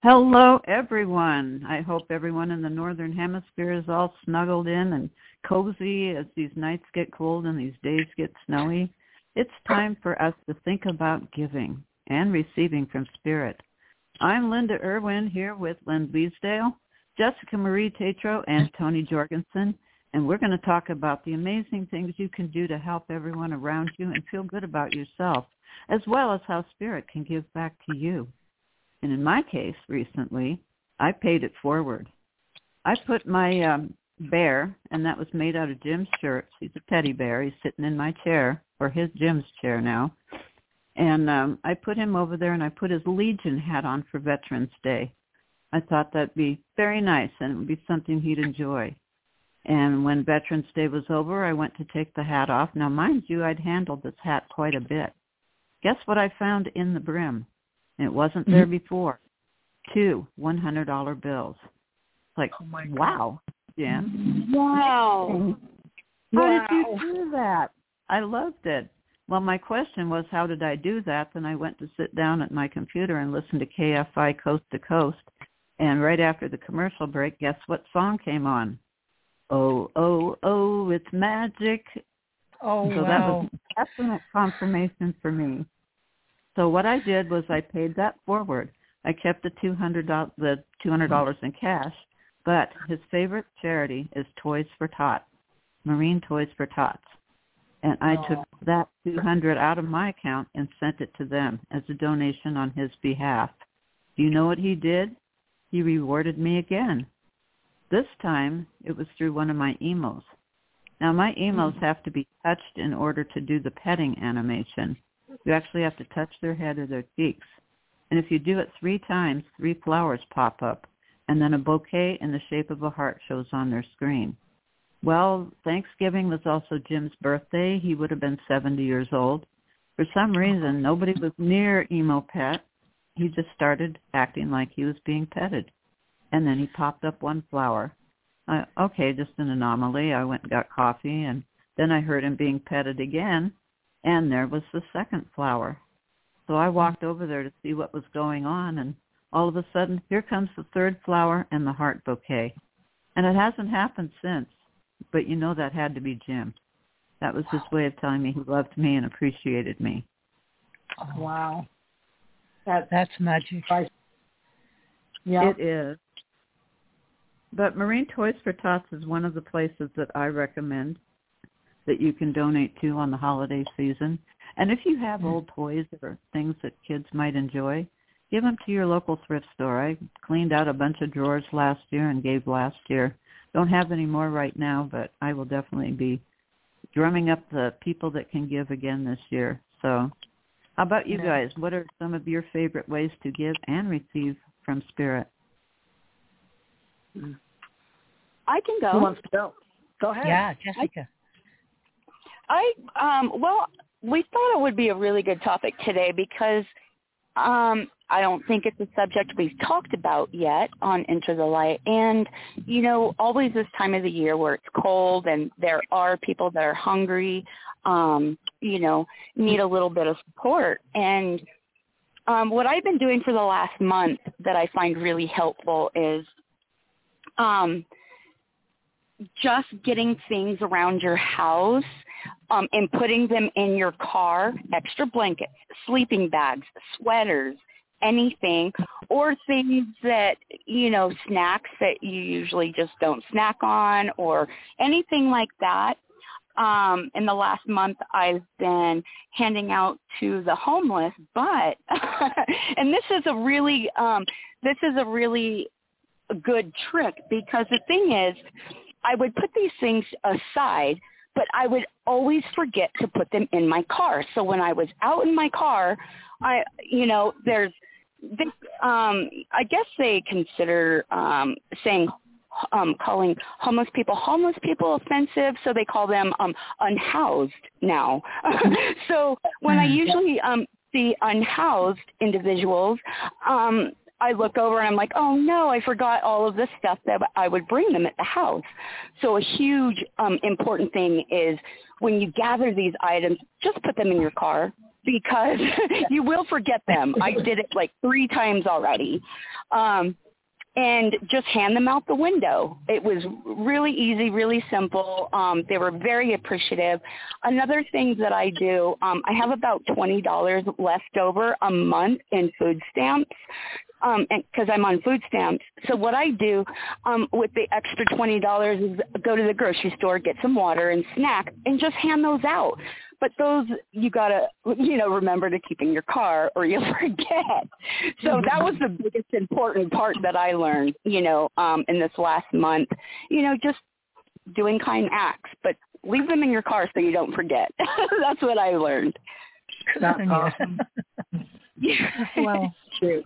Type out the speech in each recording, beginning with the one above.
Hello, everyone. I hope everyone in the Northern Hemisphere is all snuggled in and cozy as these nights get cold and these days get snowy. It's time for us to think about giving and receiving from Spirit. I'm Linda Irwin here with Lynn Bleasdale, Jessica Marie Tatro, and Tony Jorgensen, and we're going to talk about the amazing things you can do to help everyone around you and feel good about yourself, as well as how Spirit can give back to you. And in my case, recently, I paid it forward. I put my bear, and that was made out of Jim's shirts. He's a teddy bear. He's sitting in my chair, or his Jim's chair now. And I put him over there, and I put his Legion hat on for Veterans Day. I thought that'd be very nice, and it would be something he'd enjoy. And when Veterans Day was over, I went to take the hat off. Now, mind you, I'd handled this hat quite a bit. Guess what I found in the brim? It wasn't there before. 2 $100 bills. Like, wow, Jim. Wow. How did you do that? I loved it. Well, my question was, how did I do that? Then I went to sit down at my computer and listen to KFI Coast to Coast. And right after the commercial break, guess what song came on? Oh, oh, oh, it's magic. Oh, so that was definite confirmation for me. So what I did was I paid that forward. I kept the $200 in cash, but his favorite charity is Toys for Tots, Marine Toys for Tots. And I took that $200 out of my account and sent it to them as a donation on his behalf. Do you know what he did? He rewarded me again. This time, it was through one of my emos. Now, my emos have to be touched in order to do the petting animation. You actually have to touch their head or their cheeks. And if you do it 3 times, 3 flowers pop up, and then a bouquet in the shape of a heart shows on their screen. Well, Thanksgiving was also Jim's birthday. He would have been 70 years old. For some reason, nobody was near Emo Pet. He just started acting like he was being petted. And then he popped up 1 flower. Okay, just an anomaly. I went and got coffee, and then I heard him being petted again. And there was the 2nd flower. So I walked over there to see what was going on, and all of a sudden, here comes the 3rd flower and the heart bouquet. And it hasn't happened since, but you know that had to be Jim. That was his way of telling me he loved me and appreciated me. Wow. That's magic. Yeah. It is. But Marine Toys for Tots is one of the places that I recommend that you can donate to on the holiday season. And if you have old toys or things that kids might enjoy, give them to your local thrift store. I cleaned out a bunch of drawers last year and gave last year. Don't have any more right now, but I will definitely be drumming up the people that can give again this year. So how about you guys? What are some of your favorite ways to give and receive from Spirit? I can go. Who wants to go? Go ahead. Yeah, Jessica. We thought it would be a really good topic today because I don't think it's a subject we've talked about yet on Enter the Light. And, you know, always this time of the year where it's cold and there are people that are hungry, you know, need a little bit of support. And what I've been doing for the last month that I find really helpful is just getting things around your house and putting them in your car, extra blankets, sleeping bags, sweaters, anything, or things that, you know, snacks that you usually just don't snack on or anything like that. In the last month, I've been handing out to the homeless, but, and this is a really good trick because the thing is, I would put these things aside, but I would always forget to put them in my car. So when I was out in my car, I guess they consider calling homeless people offensive, so they call them unhoused now. So when I usually see unhoused individuals, I look over and I'm like, oh no, I forgot all of this stuff that I would bring them at the house. So a huge important thing is when you gather these items, just put them in your car. because you will forget them. I did it like 3 times already. And just hand them out the window. It was really easy, really simple. They were very appreciative. Another thing that I do, I have about $20 left over a month in food stamps, because I'm on food stamps. So what I do with the extra $20 is go to the grocery store, get some water and snack, and just hand those out. But those you got to, remember to keep in your car or you'll forget. So that was the biggest important part that I learned, in this last month, just doing kind acts. But leave them in your car so you don't forget. That's what I learned. That's awesome. Well, true.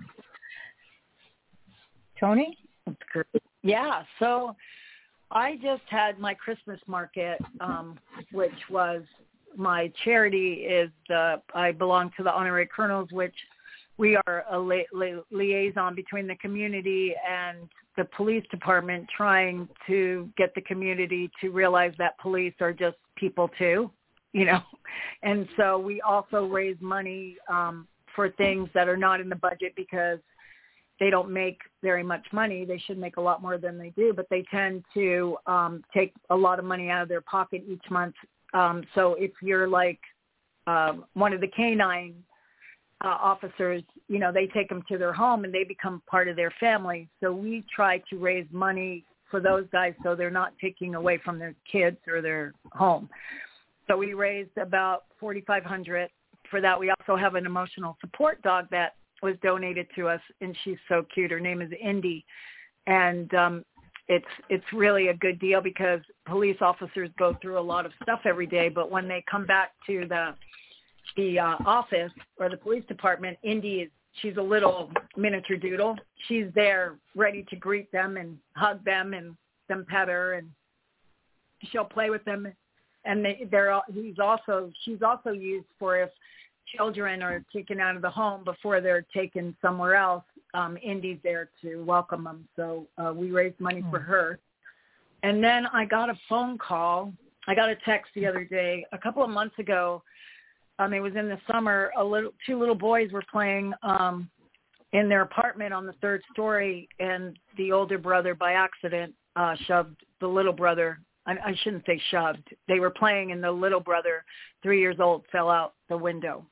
Tony? That's great. Yeah, so I just had my Christmas market, which was my charity is I belong to the Honorary Colonels, which we are a liaison between the community and the police department, trying to get the community to realize that police are just people too, And so we also raise money for things that are not in the budget because they don't make very much money. They should make a lot more than they do, but they tend to take a lot of money out of their pocket each month. So if you're like one of the canine officers, they take them to their home and they become part of their family. So we try to raise money for those guys so they're not taking away from their kids or their home. So we raised about $4,500 for that. We also have an emotional support dog that was donated to us, and she's so cute. Her name is Indy. And it's really a good deal because police officers go through a lot of stuff every day, but when they come back to the office or the police department, she's a little miniature doodle. She's there ready to greet them and hug them and them pet her, and she'll play with them. And she's also used for if children are taken out of the home before they're taken somewhere else. Indy's there to welcome them. So we raised money for her. And then I got a phone call. I got a text the other day, a couple of months ago. It was in the summer. Two little boys were playing in their apartment on the 3rd story, and the older brother by accident shoved the little brother. I shouldn't say shoved. They were playing, and the little brother, 3 years old, fell out the window.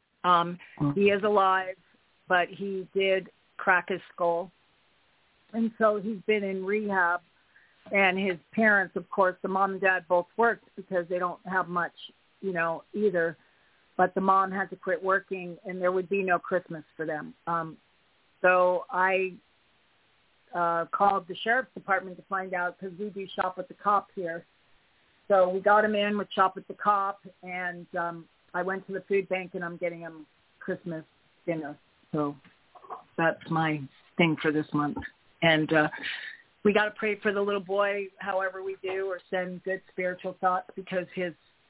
He is alive, but he did crack his skull. And so he's been in rehab. And his parents, of course, the mom and dad both worked because they don't have much, either. But the mom had to quit working, and there would be no Christmas for them. So I called the sheriff's department to find out, because we do Shop with the Cop here. So we got him in with Shop with the Cop, and I went to the food bank, and I'm getting him Christmas dinner. So that's my thing for this month. And we got to pray for the little boy however we do, or send good spiritual thoughts, because his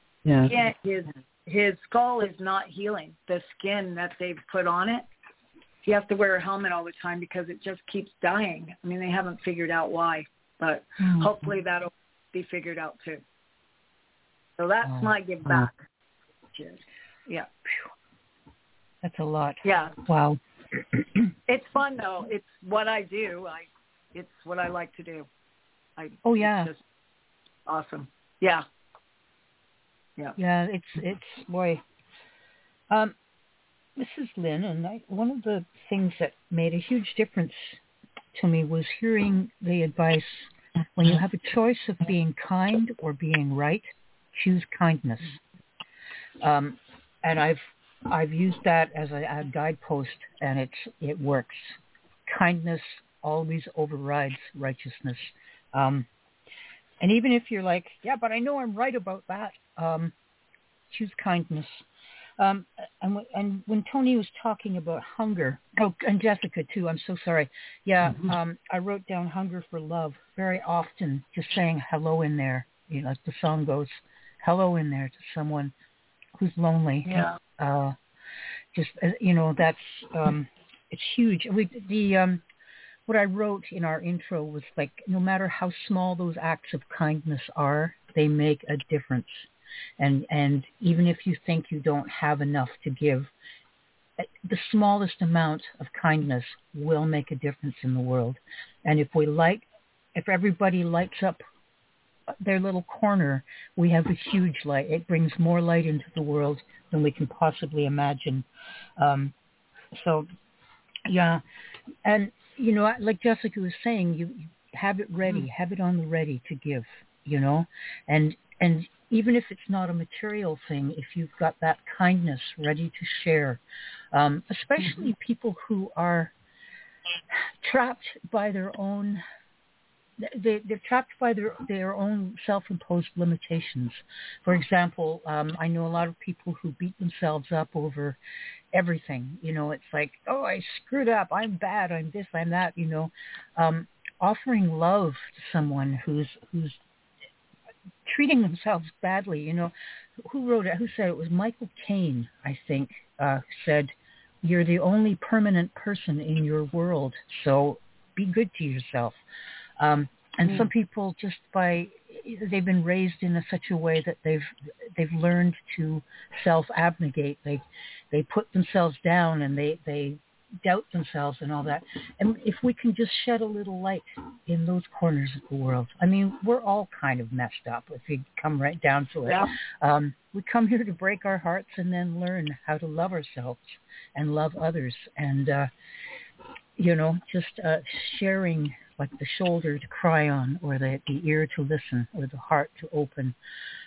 skull is not healing. The skin that they've put on it, he has to wear a helmet all the time because it just keeps dying. I mean, they haven't figured out why, but hopefully that'll be figured out too. So that's my give back. Yeah. That's a lot. Yeah. Wow. It's fun though. It's what I do. It's what I like to do. It's just awesome. Yeah. Yeah. Yeah. It's boy. This is Lynn, and one of the things that made a huge difference to me was hearing the advice: when you have a choice of being kind or being right, choose kindness. And I've used that as a guidepost, and it works. Kindness always overrides righteousness. And even if you're like, yeah, but I know I'm right about that, choose kindness. And when Tony was talking about hunger, and Jessica too, I'm so sorry. Yeah, I wrote down hunger for love very often, just saying hello in there. As the song goes, hello in there to someone who's lonely. Yeah. That's it's huge. What I wrote in our intro was like, no matter how small those acts of kindness are, they make a difference. And even if you think you don't have enough to give, the smallest amount of kindness will make a difference in the world. And if everybody lights up their little corner, we have a huge light. It brings more light into the world than we can possibly imagine. So, yeah. And, like Jessica was saying, you have it ready, have it on the ready to give, and even if it's not a material thing, if you've got that kindness ready to share, especially people who are trapped by their own, they're trapped by their own self-imposed limitations. For example, I know a lot of people who beat themselves up over everything. It's like, oh, I screwed up, I'm bad, I'm this, I'm that. Offering love to someone who's treating themselves badly. Who wrote it? Who said it? Was Michael Caine, I think, said, "You're the only permanent person in your world, so be good to yourself." And some people, just they've been raised in such a way that they've learned to self-abnegate. They put themselves down and they doubt themselves and all that. And if we can just shed a little light in those corners of the world, I mean, we're all kind of messed up if you come right down to it. Yeah. We come here to break our hearts and then learn how to love ourselves and love others. And, just sharing like the shoulder to cry on, or the ear to listen, or the heart to open.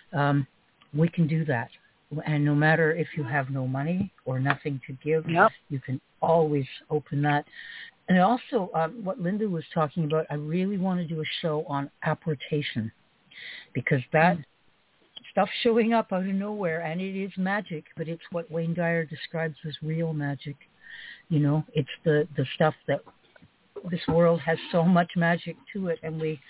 We can do that. And no matter if you have no money or nothing to give, you can always open that. And also, what Linda was talking about, I really want to do a show on apportation, because that stuff showing up out of nowhere, and it is magic, but it's what Wayne Dyer describes as real magic. It's the stuff that this world has so much magic to it, and the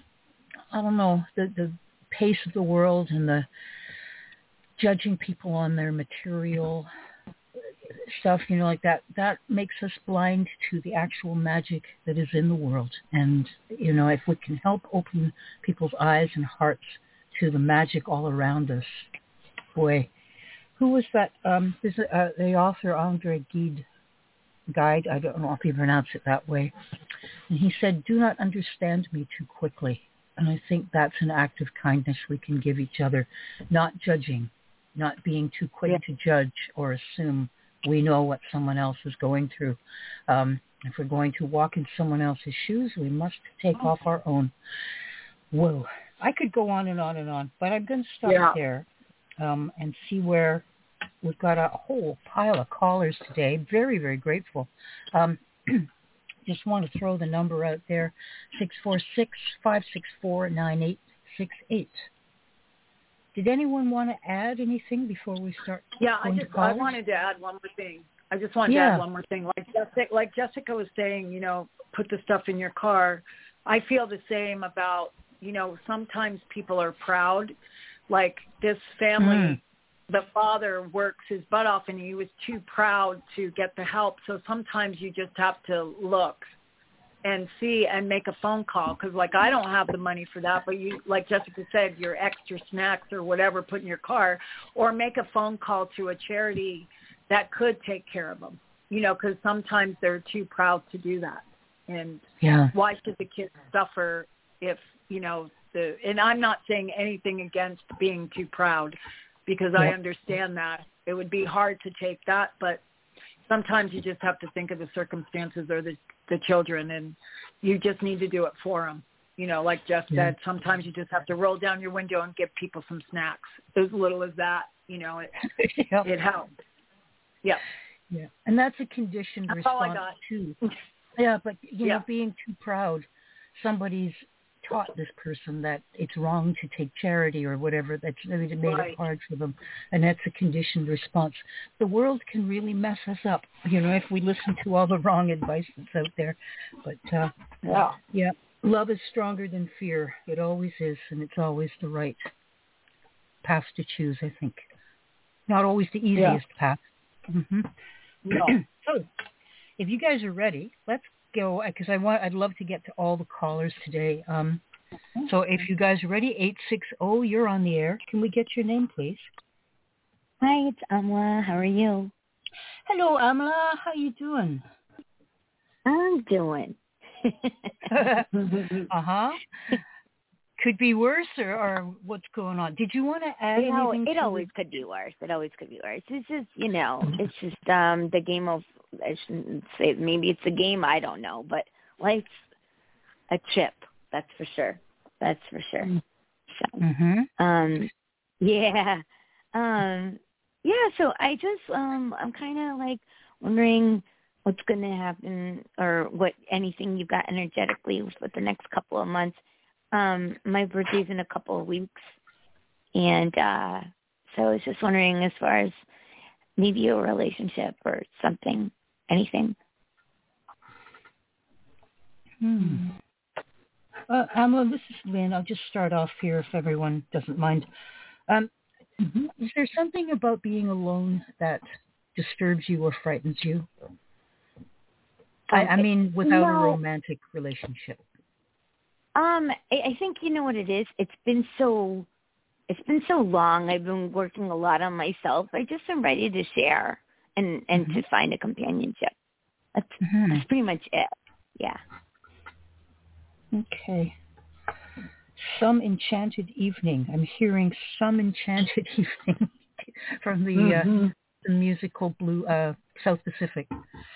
pace of the world and the judging people on their material stuff, like that makes us blind to the actual magic that is in the world. And, if we can help open people's eyes and hearts to the magic all around us, boy. Who was that? The author, Andre Gide, I don't know if you pronounce it that way. And he said, "Do not understand me too quickly." And I think that's an act of kindness we can give each other, not judging, not being too quick to judge or assume we know what someone else is going through. If we're going to walk in someone else's shoes, we must take off our own. Whoa. I could go on and on and on, but I'm going to stop there and see where we've got a whole pile of callers today. Very, very grateful. Just want to throw the number out there, 646-564-9868. Did anyone want to add anything before we start? I wanted to add one more thing. I just wanted to add one more thing. Like Jessica was saying, put the stuff in your car. I feel the same about, sometimes people are proud. Like this family, the father works his butt off and he was too proud to get the help. So sometimes you just have to look and see and make a phone call, because I don't have the money for that, but you, like Jessica said, your extra snacks or whatever put in your car, or make a phone call to a charity that could take care of them, because sometimes they're too proud to do that. And why should the kids suffer if, and I'm not saying anything against being too proud, because I understand that it would be hard to take that, but sometimes you just have to think of the circumstances or the children, and you just need to do it for them. Like Jeff said, sometimes you just have to roll down your window and give people some snacks, as little as that. It helps. Yeah. Yeah. And that's a conditioned response too. Yeah, but being too proud, somebody's taught this person that it's wrong to take charity or whatever, that's really made it hard for them, and that's a conditioned response. The world can really mess us up, if we listen to all the wrong advice that's out there. But love is stronger than fear. It always is, and it's always the right path to choose, I think. Not always the easiest path. Mm-hmm. No. So, if you guys are ready, let's go, because I'd love to get to all the callers today. So if you guys are ready, 860, you're on the air. Can we get your name, please? Hi, it's Amla. How are you? Hello, Amla. How you doing? I'm doing. Uh-huh. Could be worse, or what's going on? Did you want to add anything? It always could be worse. It always could be worse. It's just, it's just the game of, I shouldn't say, maybe it's a game, I don't know, but life's a trip. That's for sure. That's for sure. So, yeah. So I just, I'm kind of like wondering what's going to happen, or what, anything you've got energetically for the next couple of months. My birthday's in a couple of weeks, and so I was just wondering, as far as maybe a relationship or something, anything. Amla, this is Lynn. I'll just start off here if everyone doesn't mind. Is there something about being alone that disturbs you or frightens you? I mean, without a romantic relationship. I think you know what it is. It's been so long. I've been working a lot on myself. I just am ready to share and to find a companionship. That's pretty much it. Yeah. Okay. Some enchanted evening. I'm hearing some enchanted evening from the musical Blue South Pacific.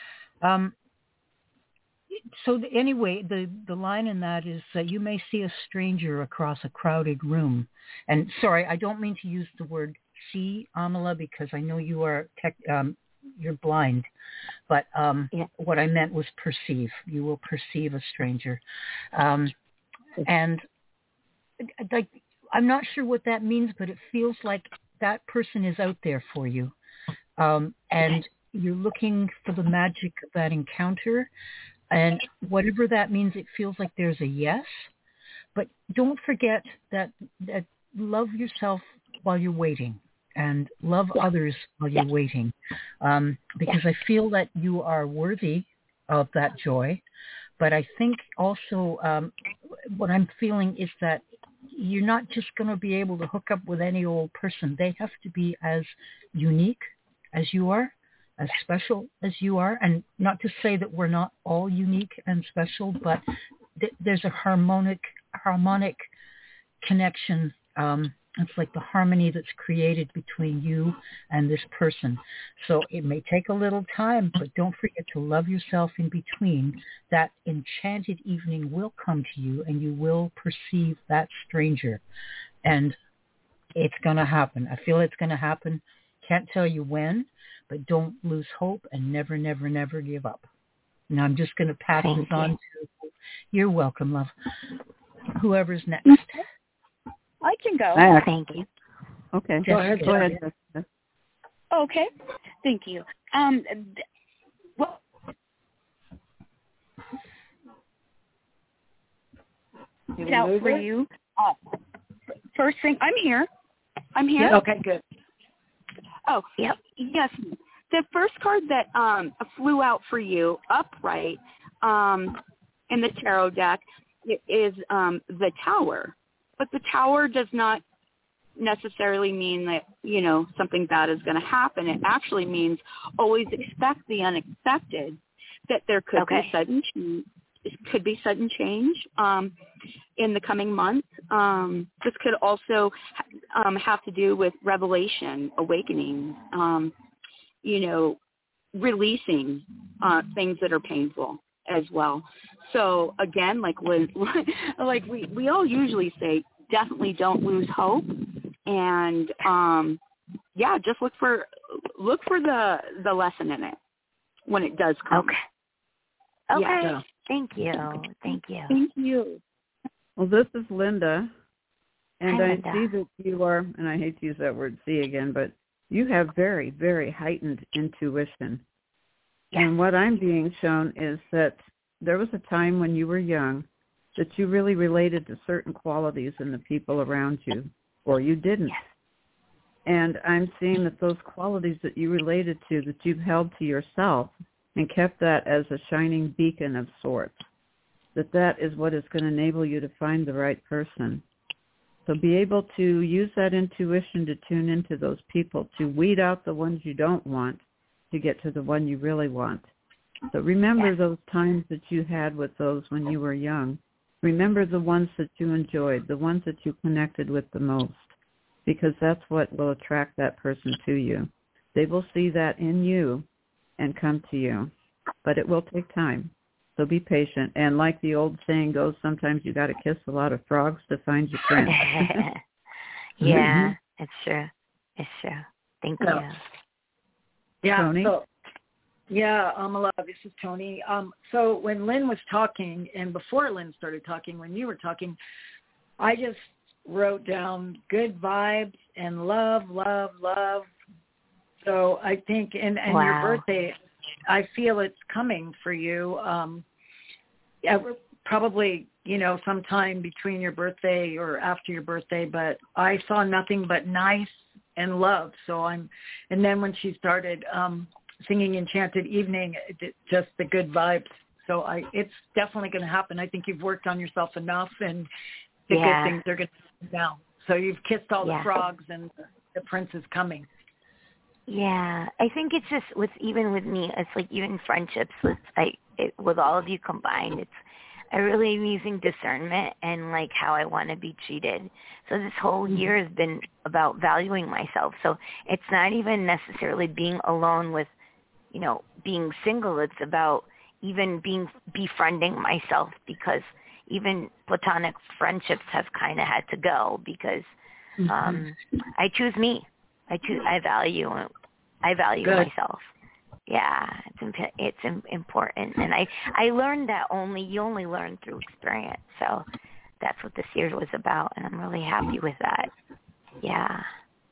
So anyway, the line in that is you may see a stranger across a crowded room. And sorry, I don't mean to use the word see, Amala, because I know you are you're blind. But what I meant was perceive. You will perceive a stranger. And like, I'm not sure what that means, but it feels like that person is out there for you. And you're looking for the magic of that encounter. And whatever that means, it feels like there's a yes. But don't forget that love yourself while you're waiting, and love others while you're waiting. Because I feel that you are worthy of that joy. But I think also what I'm feeling is that you're not just going to be able to hook up with any old person. They have to be as unique as you are, as special as you are. And not to say that we're not all unique and special, but there's a harmonic connection. It's like the harmony that's created between you and this person. So it may take a little time, but don't forget to love yourself in between. That enchanted evening will come to you, and you will perceive that stranger. And it's going to happen. I feel it's going to happen. Can't tell you when, but don't lose hope, and never, never, never give up. Now I'm just going to pass this on to, you're welcome, love. Whoever's next. I can go. Thank you. Okay. Go ahead. Okay. Thank you. Well, out for you. First thing, I'm here. Yep. Okay, good. Oh, yep. Yes. The first card that flew out for you, upright, in the tarot deck, is the Tower. But the Tower does not necessarily mean that, something bad is going to happen. It actually means always expect the unexpected, that there could be sudden change. It could be sudden change in the coming months. This could also have to do with revelation, awakening, releasing things that are painful as well. So again, like we all usually say, definitely don't lose hope, and just look for the lesson in it when it does come. Okay. Yeah. Thank you. Thank you. Well, this is Linda, and Hi, I Linda. see that you are, and I hate to use that word see again, but you have very, very heightened intuition. Yeah. And what I'm being shown is that there was a time when you were young that you really related to certain qualities in the people around you, or you didn't. Yes. And I'm seeing that those qualities that you related to, that you've held to yourself and kept that as a shining beacon of sorts. that is what is going to enable you to find the right person. So be able to use that intuition to tune into those people, to weed out the ones you don't want, to get to the one you really want. So remember those times that you had with those when you were young. Remember the ones that you enjoyed, the ones that you connected with the most, because that's what will attract that person to you. They will see that in you and come to you, but it will take time. So be patient. And like the old saying goes, sometimes you got to kiss a lot of frogs to find your prince. Yeah, it's true. It's true. Thank you. Yeah. Tony? So, yeah, Amala, this is Tony. So when Lynn was talking, and before Lynn started talking, when you were talking, I just wrote down good vibes and love, love, love. So I think, and your birthday, I feel it's coming for you. Probably, sometime between your birthday or after your birthday, but I saw nothing but nice and love. So and then when she started singing Enchanted Evening, just the good vibes. So it's definitely going to happen. I think you've worked on yourself enough, and the good things are going to happen now. So you've kissed all the frogs, and the prince is coming. Yeah, I think it's just even with me, it's like even friendships with all of you combined, I really am using discernment and like how I want to be treated. So this whole year has been about valuing myself. So it's not even necessarily being alone with, being single. It's about even befriending myself, because even platonic friendships have kind of had to go because I choose me. I value myself. Yeah, it's important, and I learned that you only learn through experience. So that's what this year was about, and I'm really happy with that. Yeah.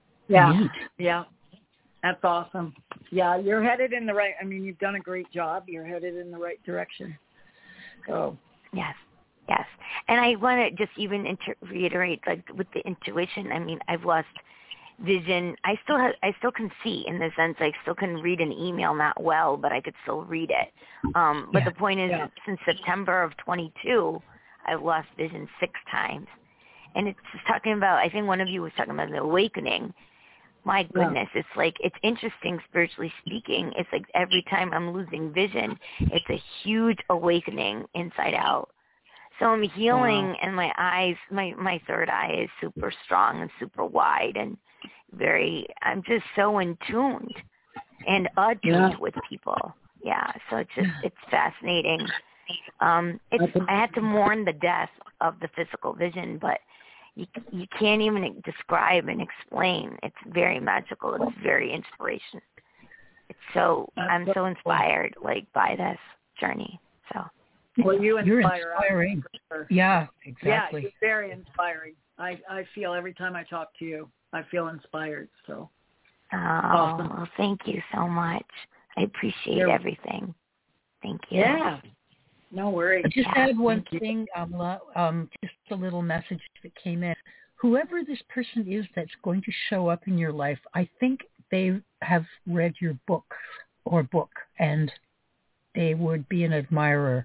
That's awesome. Yeah, you're headed in the right. I mean, you've done a great job. You're headed in the right direction. So yes, and I want to just even reiterate, like with the intuition. I mean, I've lost vision. I still can see, in the sense I still can read an email, not well, but I could still read it. But the point is, since September of 22, I've lost vision 6 times. And it's just talking about, I think one of you was talking about the awakening. My goodness, it's like, it's interesting spiritually speaking. It's like every time I'm losing vision, it's a huge awakening inside out. So I'm healing, and my eyes, my third eye is super strong and super wide, and I'm just so in tuned and attuned with people. Yeah, so it's fascinating. I had to mourn the death of the physical vision, but you can't even describe and explain. It's very magical. It's very inspirational. I'm so inspired, by this journey. So. Well, you're inspiring. Yeah, exactly. Yeah, you're very inspiring. I feel every time I talk to you, I feel inspired. So. Awesome. Well, thank you so much. I appreciate everything. Thank you. Yeah. No worries. I just add one thing, Amala, just a little message that came in. Whoever this person is that's going to show up in your life, I think they have read your book, and they would be an admirer.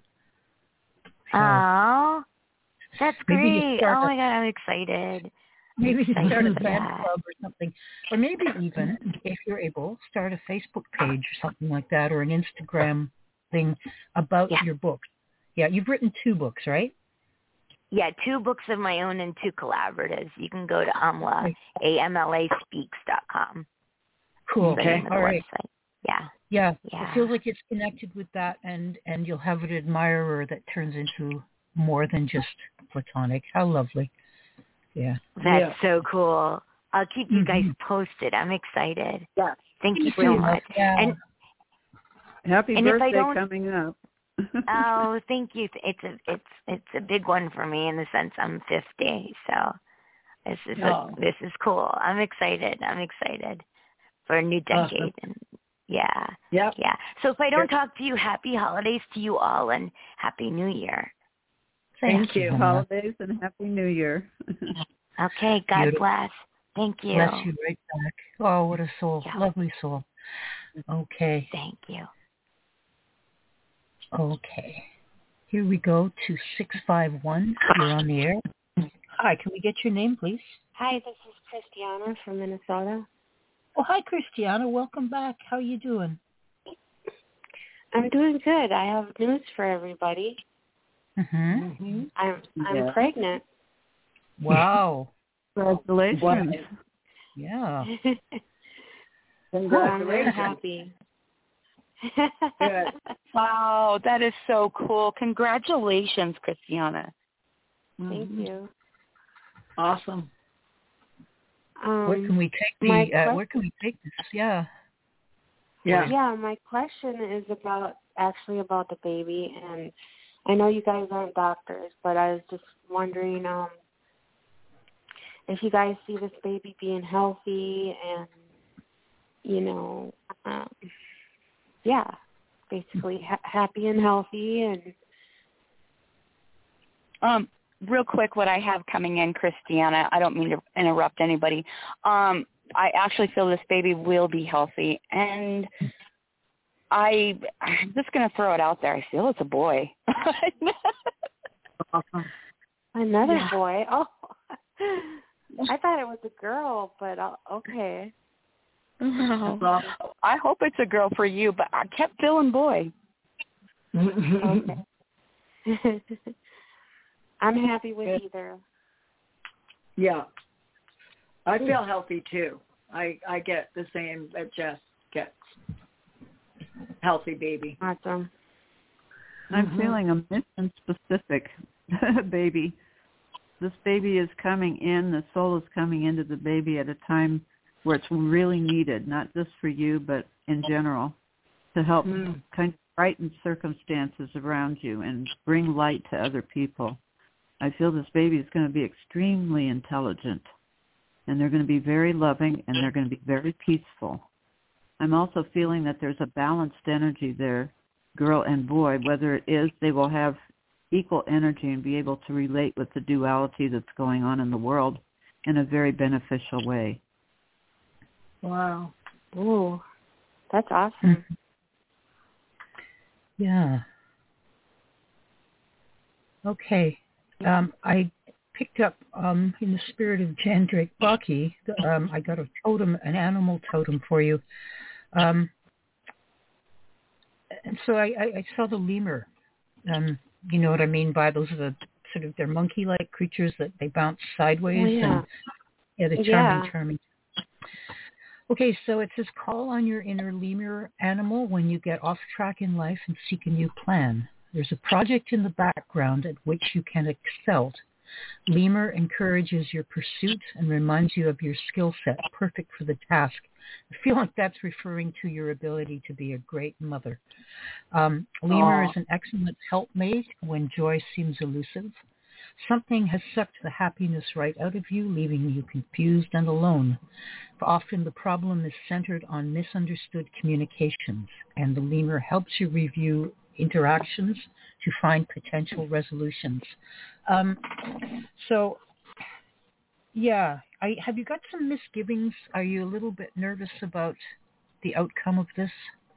Oh, that's great. Oh, my God, I'm excited. Maybe start a fan club or something. Or maybe even, if you're able, start a Facebook page or something like that, or an Instagram thing about your book. Yeah, you've written 2 books, right? Yeah, 2 books of my own and 2 collaboratives. You can go to amlaspeaks.com. Cool. Okay. All right. Website. Yeah. Yeah. It feels like it's connected with that, and you'll have an admirer that turns into more than just platonic. How lovely. Yeah. That's so cool. I'll keep you guys posted. I'm excited. Yeah. Thank you so much. Yeah. And happy birthday coming up. Oh, thank you. It's a big one for me, in the sense I'm 50. So this is cool. I'm excited for a new decade. Awesome. And yeah. So if I don't talk to you, happy holidays to you all, and happy New Year. Thank you. Holidays and happy New Year. Okay. God bless. Thank you. Bless you right back. Oh, what a soul. Yeah. Lovely soul. Okay. Thank you. Okay. Here we go to 651. You're on the air. Hi, can we get your name, please? Hi, this is Christiana from Minnesota. Oh, hi, Christiana. Welcome back. How are you doing? I'm doing good. I have news for everybody. Mm-hmm. I'm pregnant. Wow. Congratulations. Yeah. I'm very happy. Good. Wow, that is so cool. Congratulations, Christiana. Thank you. Awesome. Where can we take where can we take this? Yeah. Yeah, my question is about the baby, and I know you guys aren't doctors, but I was just wondering if you guys see this baby being healthy and, basically happy and healthy. And real quick, what I have coming in, Christiana, I don't mean to interrupt anybody. I actually feel this baby will be healthy, and I'm just going to throw it out there. I feel it's a boy. Awesome. Another boy. Oh, I thought it was a girl, but okay. Awesome. I hope it's a girl for you, but I kept feeling boy. Okay. I'm happy with either. Yeah. I feel healthy too. I get the same that Jess gets. Healthy baby. Awesome. I'm feeling a mission-specific baby. This baby is coming in, the soul is coming into the baby at a time where it's really needed, not just for you, but in general, to help kind of brighten circumstances around you and bring light to other people. I feel this baby is going to be extremely intelligent, and they're going to be very loving, and they're going to be very peaceful. I'm also feeling that there's a balanced energy there, girl and boy. Whether it is, they will have equal energy and be able to relate with the duality that's going on in the world in a very beneficial way. Wow. Ooh, that's awesome. Yeah. Okay. I picked up, in the spirit of Jan Drake Bucky, I got a totem, an animal totem for you. And so I saw the lemur. You know what I mean by those are the sort of, they're monkey-like creatures that they bounce sideways. Oh, yeah. And they're charming. Okay, so it says, call on your inner lemur animal when you get off track in life and seek a new plan. There's a project in the background at which you can excel. Lemur encourages your pursuit and reminds you of your skill set, perfect for the task. I feel like that's referring to your ability to be a great mother. Lemur is an excellent helpmate when joy seems elusive. Something has sucked the happiness right out of you, leaving you confused and alone. Often the problem is centered on misunderstood communications, and the lemur helps you review interactions to find potential resolutions. So, yeah, have you got some misgivings? Are you a little bit nervous about the outcome of this?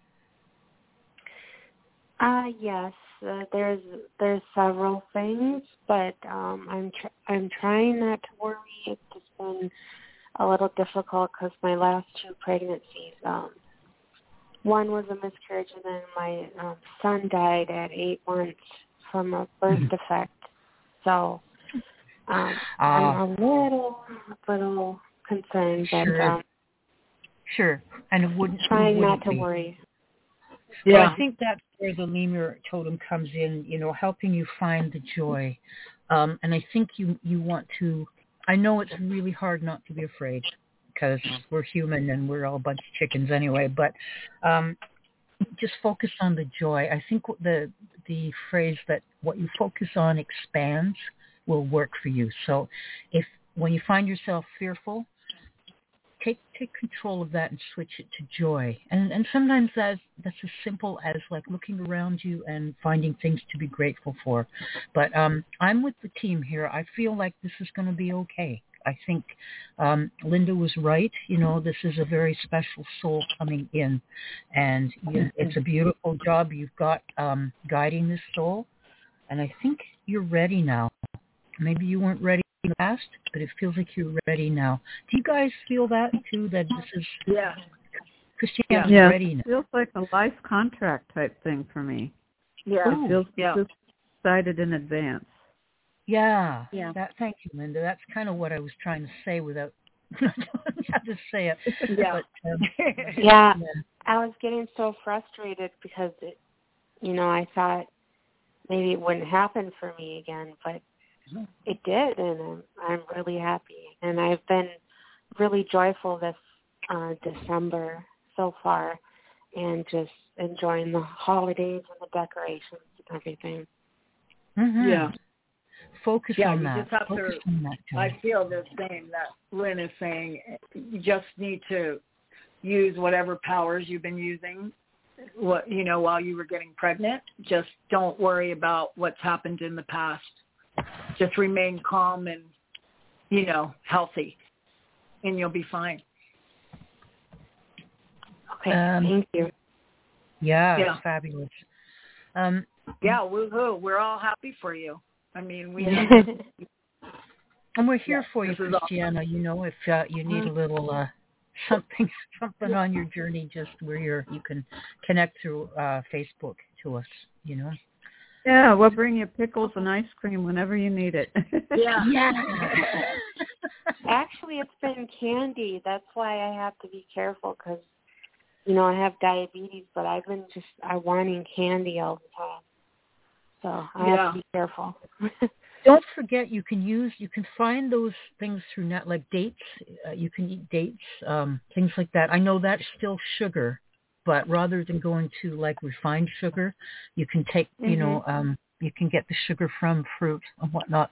Yes, there's several things, but I'm trying not to worry. It's just been a little difficult because my last two pregnancies, one was a miscarriage, and then my son died at 8 months from a birth defect. So I'm a little concerned, but sure, and it wouldn't trying not to worry. Yeah, well, I think that's where the lemur totem comes in, helping you find the joy. And I think you want to, I know it's really hard not to be afraid because we're human and we're all a bunch of chickens anyway, but just focus on the joy. I think the phrase that what you focus on expands will work for you. So when you find yourself fearful, take control of that and switch it to joy. And sometimes that's as simple as like looking around you and finding things to be grateful for. But I'm with the team here. I feel like this is going to be okay. I think Linda was right. This is a very special soul coming in, and it's a beautiful job you've got guiding this soul. And I think you're ready now. Maybe you weren't ready in the past, but it feels like you're ready now. Do you guys feel that too, that this is Christiana's ready now? It feels like a life contract type thing for me. Yeah. It feels just decided in advance. Yeah. Thank you, Linda. That's kind of what I was trying to say without how to say it. Yeah. But, I was getting so frustrated because, I thought maybe it wouldn't happen for me again, but it did, and I'm really happy. And I've been really joyful this December so far, and just enjoying the holidays and the decorations and everything. Mm-hmm. Yeah. Focus on that. You just have Focus to, on that, I feel the same that Lynn is saying. You just need to use whatever powers you've been using, while you were getting pregnant. Just don't worry about what's happened in the past. Just remain calm and, healthy, and you'll be fine. Okay, thank you. Yeah. Fabulous. Woohoo! We're all happy for you. I mean, we and we're here for you, Christiana. If you need a little something on your journey, just where you can connect through Facebook to us. Yeah, we'll bring you pickles and ice cream whenever you need it. Yeah. Actually, it's been candy. That's why I have to be careful because, I have diabetes, but I've been wanting candy all the time. So I have to be careful. Don't forget, you can find those things through net, like dates. You can eat dates, things like that. I know that's still sugar, but rather than going to like refined sugar, you can take, you can get the sugar from fruit and whatnot.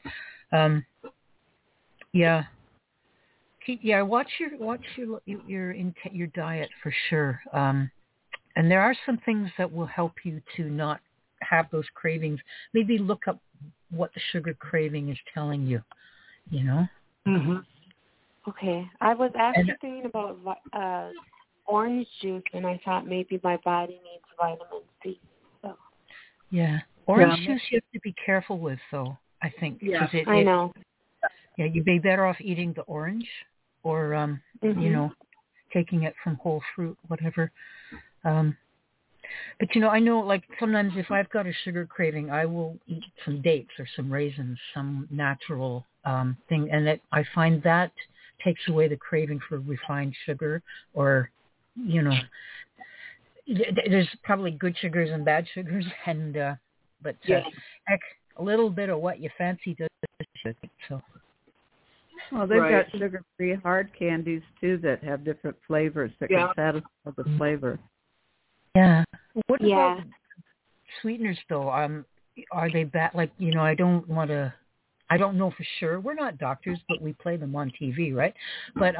Watch your diet for sure. And there are some things that will help you to not have those cravings. Maybe look up what the sugar craving is telling you, Mm-hmm. Okay. I was actually thinking about orange juice, and I thought maybe my body needs vitamin C. So. Yeah. Orange juice you have to be careful with, though, I think. Yeah, I know. Yeah, you'd be better off eating the orange or, taking it from whole fruit, whatever. But, I know, like, sometimes if I've got a sugar craving, I will eat some dates or some raisins, some natural thing. And I find that takes away the craving for refined sugar or, there's probably good sugars and bad sugars. And but heck, a little bit of what you fancy does, so. Well, they've got sugar-free hard candies, too, that have different flavors that can satisfy the flavor. Yeah. What about sweeteners, though? Are they bad? Like, I don't know for sure. We're not doctors, but we play them on TV, right? But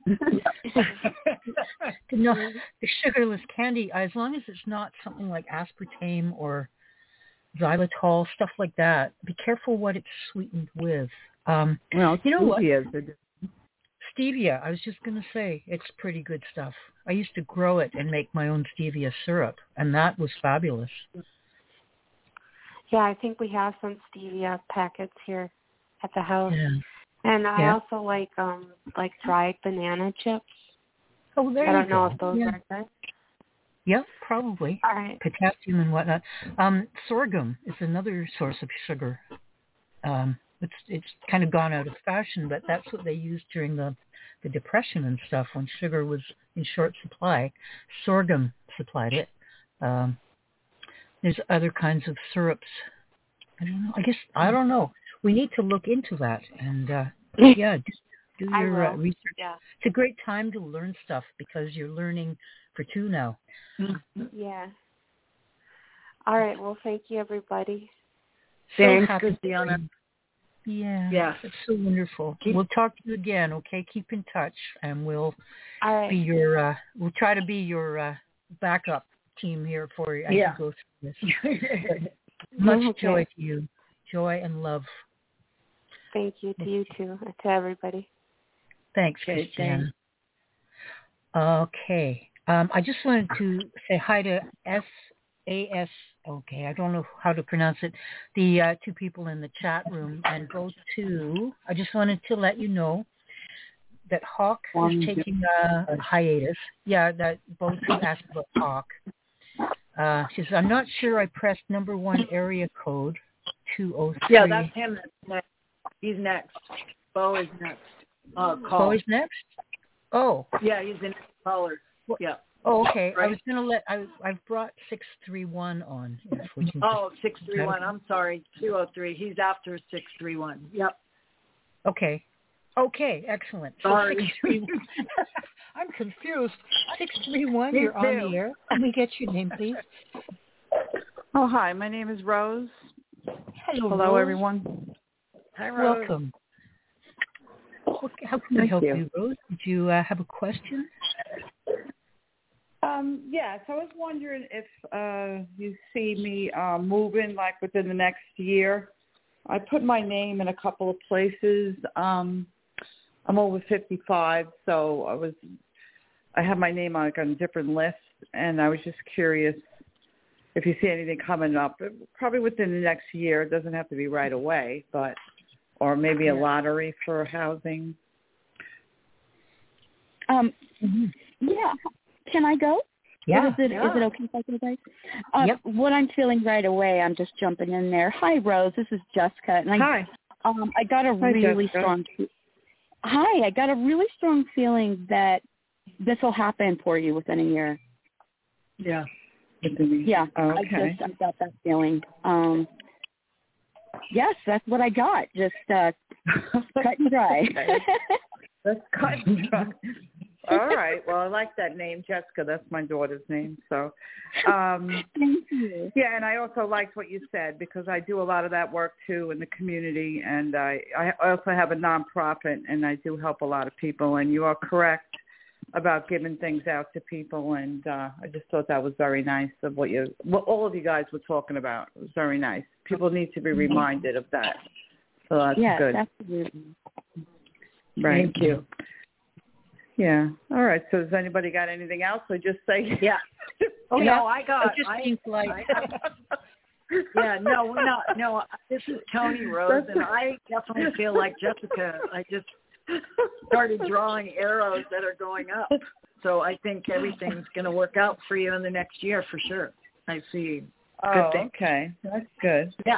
the sugarless candy, as long as it's not something like aspartame or xylitol, stuff like that, be careful what it's sweetened with. Stevia is Stevia, I was just going to say, it's pretty good stuff. I used to grow it and make my own stevia syrup, and that was fabulous. Yeah, I think we have some stevia packets here at the house. Yeah. And I also like dried banana chips. Oh, there you go. I don't know if those are good. Yeah, probably. All right. Potassium and whatnot. Sorghum is another source of sugar. It's kind of gone out of fashion, but that's what they used during the Depression and stuff when sugar was in short supply. Sorghum supplied it. There's other kinds of syrups. I don't know. We need to look into that and do your research. Yeah. It's a great time to learn stuff because you're learning for 2 now. Yeah. All right. Well, thank you, everybody. Thanks, Christiana. Yeah. It's so wonderful. We'll talk to you again, okay? Keep in touch, and we'll be your. We'll try to be your backup team here for you as you go through this. Much joy to you, joy and love. Thank you to you too, to everybody. Thanks, Christiana. Okay. I just wanted to say hi to AS. Okay, I don't know how to pronounce it. The two people in the chat room, and go to. I just wanted to let you know that Hawk is taking a hiatus. Yeah, that both who asked about Hawk. She says, I'm not sure I pressed number 1 area code 203. Yeah, that's him. Next. He's next. Bo is next. Call. Bo is next? Oh. Yeah, he's the next caller. Yeah. Oh, okay. Right. I was going to I've brought 631 on. If we can 631. I'm sorry. 203. He's after 631. Yep. Okay. Okay, excellent. So Sorry. 631. I'm confused. 631, you're on the air. Let me get your name, please. Oh, hi. My name is Rose. Hello, Hello, Rose. everyone. Hi, Rose. Welcome. How can we help you, Rose? Did you have a question? Yes, I was wondering if you see me moving like within the next year. I put my name in a couple of places. I'm over 55, so I have my name on different lists, and I was just curious if you see anything coming up, probably within the next year. It doesn't have to be right away, or maybe a lottery for housing. Yeah. Can I go? Yeah. Is it okay if I go, guys? Yep. What I'm feeling right away, I'm just jumping in there. Hi, Rose. This is Jessica. And Hi. I got a really strong. Hi. I got a really strong feeling that this will happen for you within a year. Yeah. Yeah. Okay. I got that feeling. Yes, that's what I got. Just cut and dry. That's cut and dry. All right. Well, I like that name, Jessica. That's my daughter's name. So, Thank you. yeah, and I also liked what you said because I do a lot of that work too in the community, and I also have a nonprofit, and I do help a lot of people. And you are correct about giving things out to people, and I just thought that was very nice of what all of you guys were talking about. It was very nice. People need to be reminded of that. So that's good. Yes, absolutely. Right. Thank you. Yeah. All right. So has anybody got anything else? Or just say yeah. Oh, no, I got. Just being polite. Yeah. No, we're not. No, this is Tony Rose, and I definitely feel like Jessica. I just started drawing arrows that are going up. So I think everything's going to work out for you in the next year for sure. I see. Good thing. Okay. That's good. Yeah.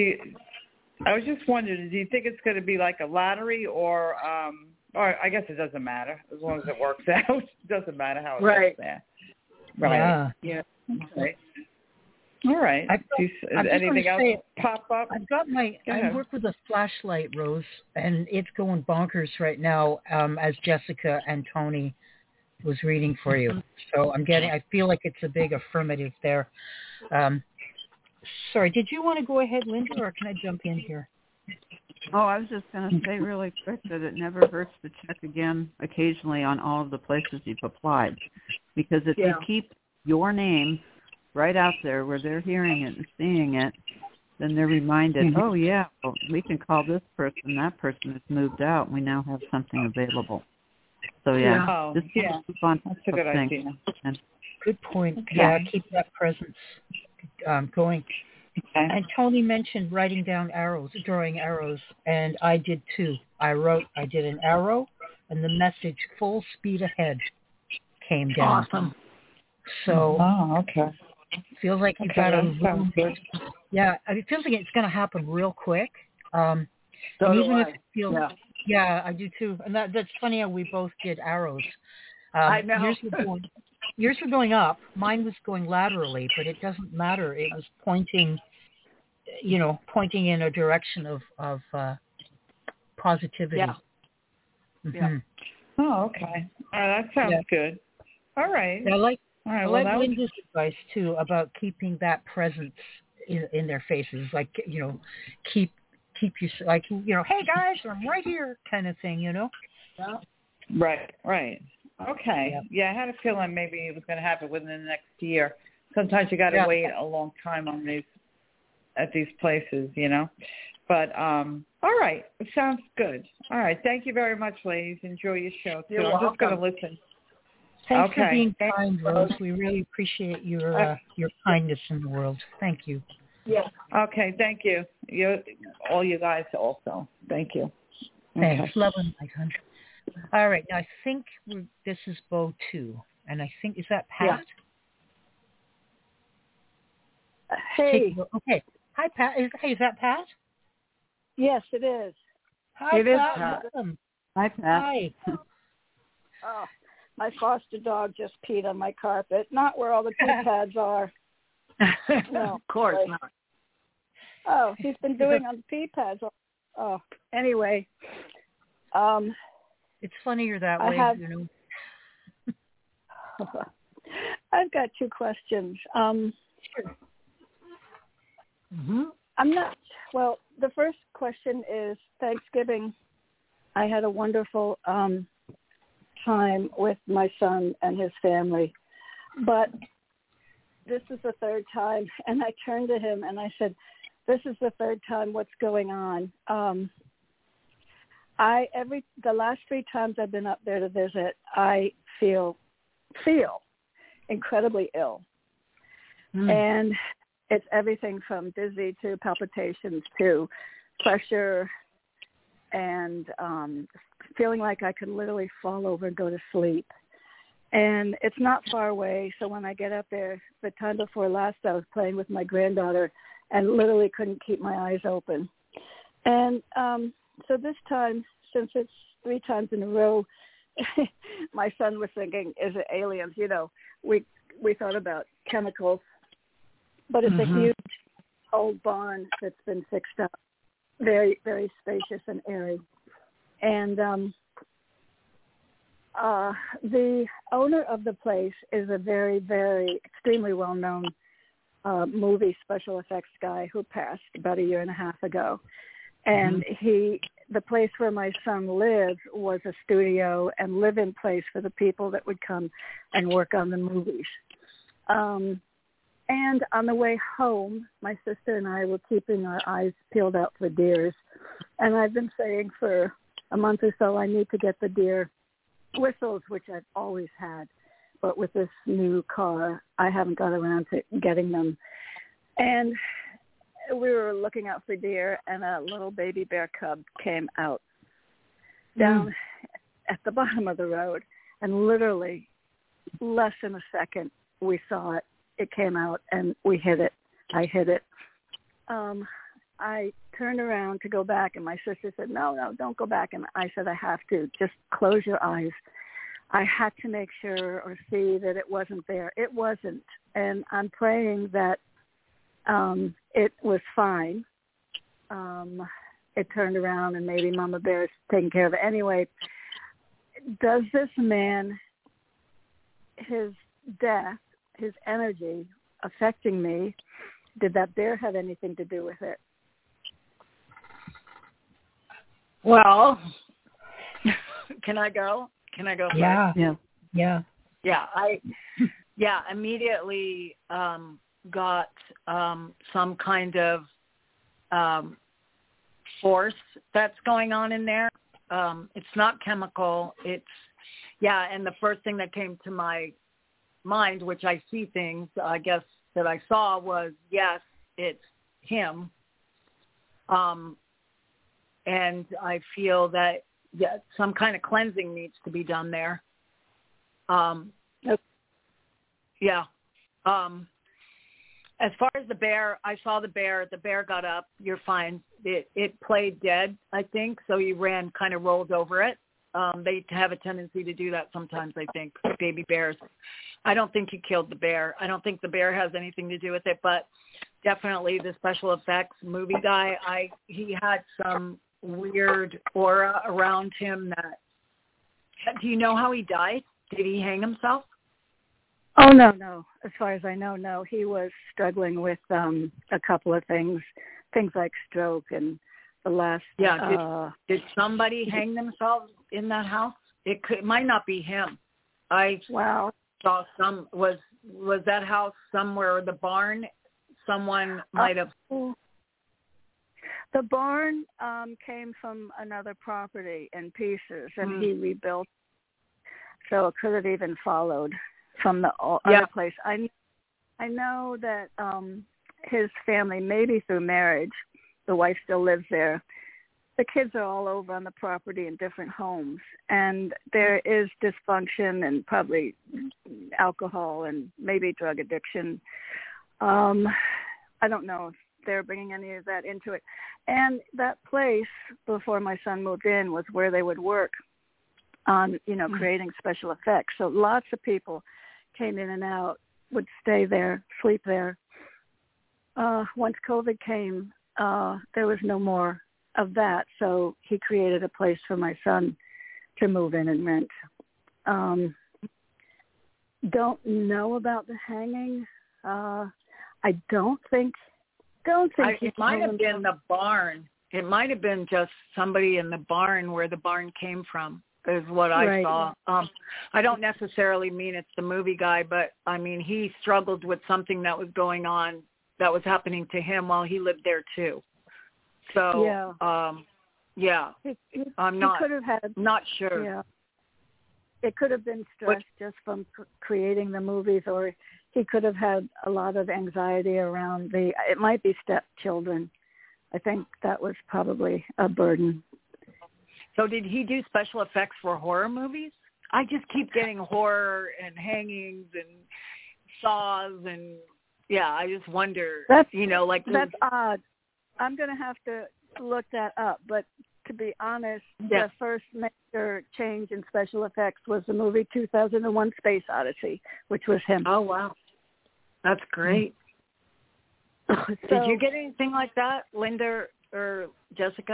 I was just wondering, do you think it's going to be like a lottery or I guess it doesn't matter as long as it works out. It doesn't matter how it right. gets there. Right. Yeah. Okay. All right. Anything else pop up? I've got I work with a flashlight, Rose, and it's going bonkers right now as Jessica and Tony was reading for you. So I feel like it's a big affirmative there. Sorry, did you want to go ahead, Linda, or can I jump in here? Oh, I was just going to say really quick that it never hurts to check again occasionally on all of the places you've applied. Because if you keep your name right out there where they're hearing it and seeing it, then they're reminded, oh, yeah, well, we can call this person. That person has moved out, and we now have something available. So, just keep on That's a good idea. Good point. Yeah, keep that presence going. Okay. And Tony mentioned writing down arrows, drawing arrows, and I did too. I did an arrow, and the message "full speed ahead" came down. Awesome. So, okay. Feels like you've got a sounds good. Yeah, it feels like it's going to happen real quick. So even if it feels, I do too. And that's funny how we both did arrows. I know. Yours were going up. Mine was going laterally, but it doesn't matter. It was pointing in a direction of positivity. Yeah. Mm-hmm. Yeah. Oh, okay. That sounds good. All right. I like well, Linda's advice too about keeping that presence in their faces, like keep you like hey guys, I'm right here, kind of thing, Yeah. Right. Okay. Yeah, I had a feeling maybe it was going to happen within the next year. Sometimes you got to wait a long time on at these places, But all right, it sounds good. All right, thank you very much, ladies. Enjoy your show too. You're I'm just going to welcome. listen. Thanks for Okay. being kind, Rose. We really appreciate your kindness in the world. Thank you. Yeah. Okay. Thank you. All you guys also. Thank you. Thanks. Okay. Love and light, hon. All right. Now, I think this is Bo 2. And I think, is that Pat? Yeah. Hey. Okay. Hi, Pat. Is that Pat? Yes, it is. Hi, It is Pat. Pat. Welcome. Hi, Pat. Hi. Oh, my foster dog just peed on my carpet. Not where all the pee pads are. No, of course not. Oh, he's been doing on the pee pads. Oh, anyway. It's funnier that way, you know. I've got two questions. Sure. I'm not, well, the first question is Thanksgiving. I had a wonderful time with my son and his family, but this is the third time, and I turned to him and I said, this is the third time, what's going on? The last 3 times I've been up there to visit, I feel incredibly ill. And it's everything from dizzy to palpitations to pressure and feeling like I could literally fall over and go to sleep. And it's not far away, so when I get up there, the time before last I was playing with my granddaughter and literally couldn't keep my eyes open. And so this time, since it's 3 times in a row, my son was thinking, is it aliens? You know, we thought about chemicals, but it's a huge old barn that's been fixed up, very, very spacious and airy. And the owner of the place is a very, very extremely well-known movie special effects guy who passed about 1.5 years ago. And the place where my son lived was a studio and live-in place for the people that would come and work on the movies. And on the way home, my sister and I were keeping our eyes peeled out for deers. And I've been saying for a month or so, I need to get the deer whistles, which I've always had. But with this new car, I haven't got around to getting them. And we were looking out for deer, and a little baby bear cub came out down at the bottom of the road. And literally, less than a second, we saw it. It came out, and we hit it. I hit it. I turned around to go back, and my sister said, no, don't go back. And I said, I have to. Just close your eyes. I had to make sure or see that it wasn't there. It wasn't. And I'm praying that it was fine. It turned around, and maybe Mama Bear's taking care of it. Anyway, does this man, his death, his energy affecting me, did that bear have anything to do with it? Well, can I go? Can I go first? Yeah. I immediately got some kind of force that's going on in there. It's not chemical. And the first thing that came to my mind, which I see things, I guess, that I saw was, yes, it's him. And I feel that some kind of cleansing needs to be done there. As far as the bear, I saw the bear. The bear got up. You're fine. It played dead, I think, so you kind of rolled over it. They have a tendency to do that sometimes, I think, baby bears. I don't think you killed the bear. I don't think the bear has anything to do with it, but definitely the special effects movie guy, he had some weird aura around him that, do you know how he died? Did he hang himself? Oh, no. As far as I know, no. He was struggling with a couple of things like stroke and the last... Yeah, did somebody hang themselves in that house? It might not be him. Wow. Saw some, was that house somewhere, the barn, someone might have... The barn came from another property in pieces, and he rebuilt. so it could have even followed from the other place. I know that his family, maybe through marriage, the wife still lives there. The kids are all over on the property in different homes, and there is dysfunction and probably alcohol and maybe drug addiction. I don't know if they're bringing any of that into it. And that place, before my son moved in, was where they would work on, creating special effects. So lots of people came in and out, would stay there, sleep there. Once COVID came, there was no more of that, so he created a place for my son to move in and rent. Don't know about the hanging. I don't think it might have been the barn. It might have been just somebody in the barn where the barn came from, is what I saw. I don't necessarily mean it's the movie guy, but I mean he struggled with something that was going on, that was happening to him while he lived there too. So I'm not sure. Yeah, it could have been stress just from creating the movies, or he could have had a lot of anxiety around it might be stepchildren. I think that was probably a burden. So did he do special effects for horror movies? I just keep getting horror and hangings and saws and I just wonder. That's odd. I'm going to have to look that up, but to be honest, the first major change in special effects was the movie 2001: Space Odyssey, which was him. Oh, wow. That's great. Did you get anything like that, Linda or Jessica?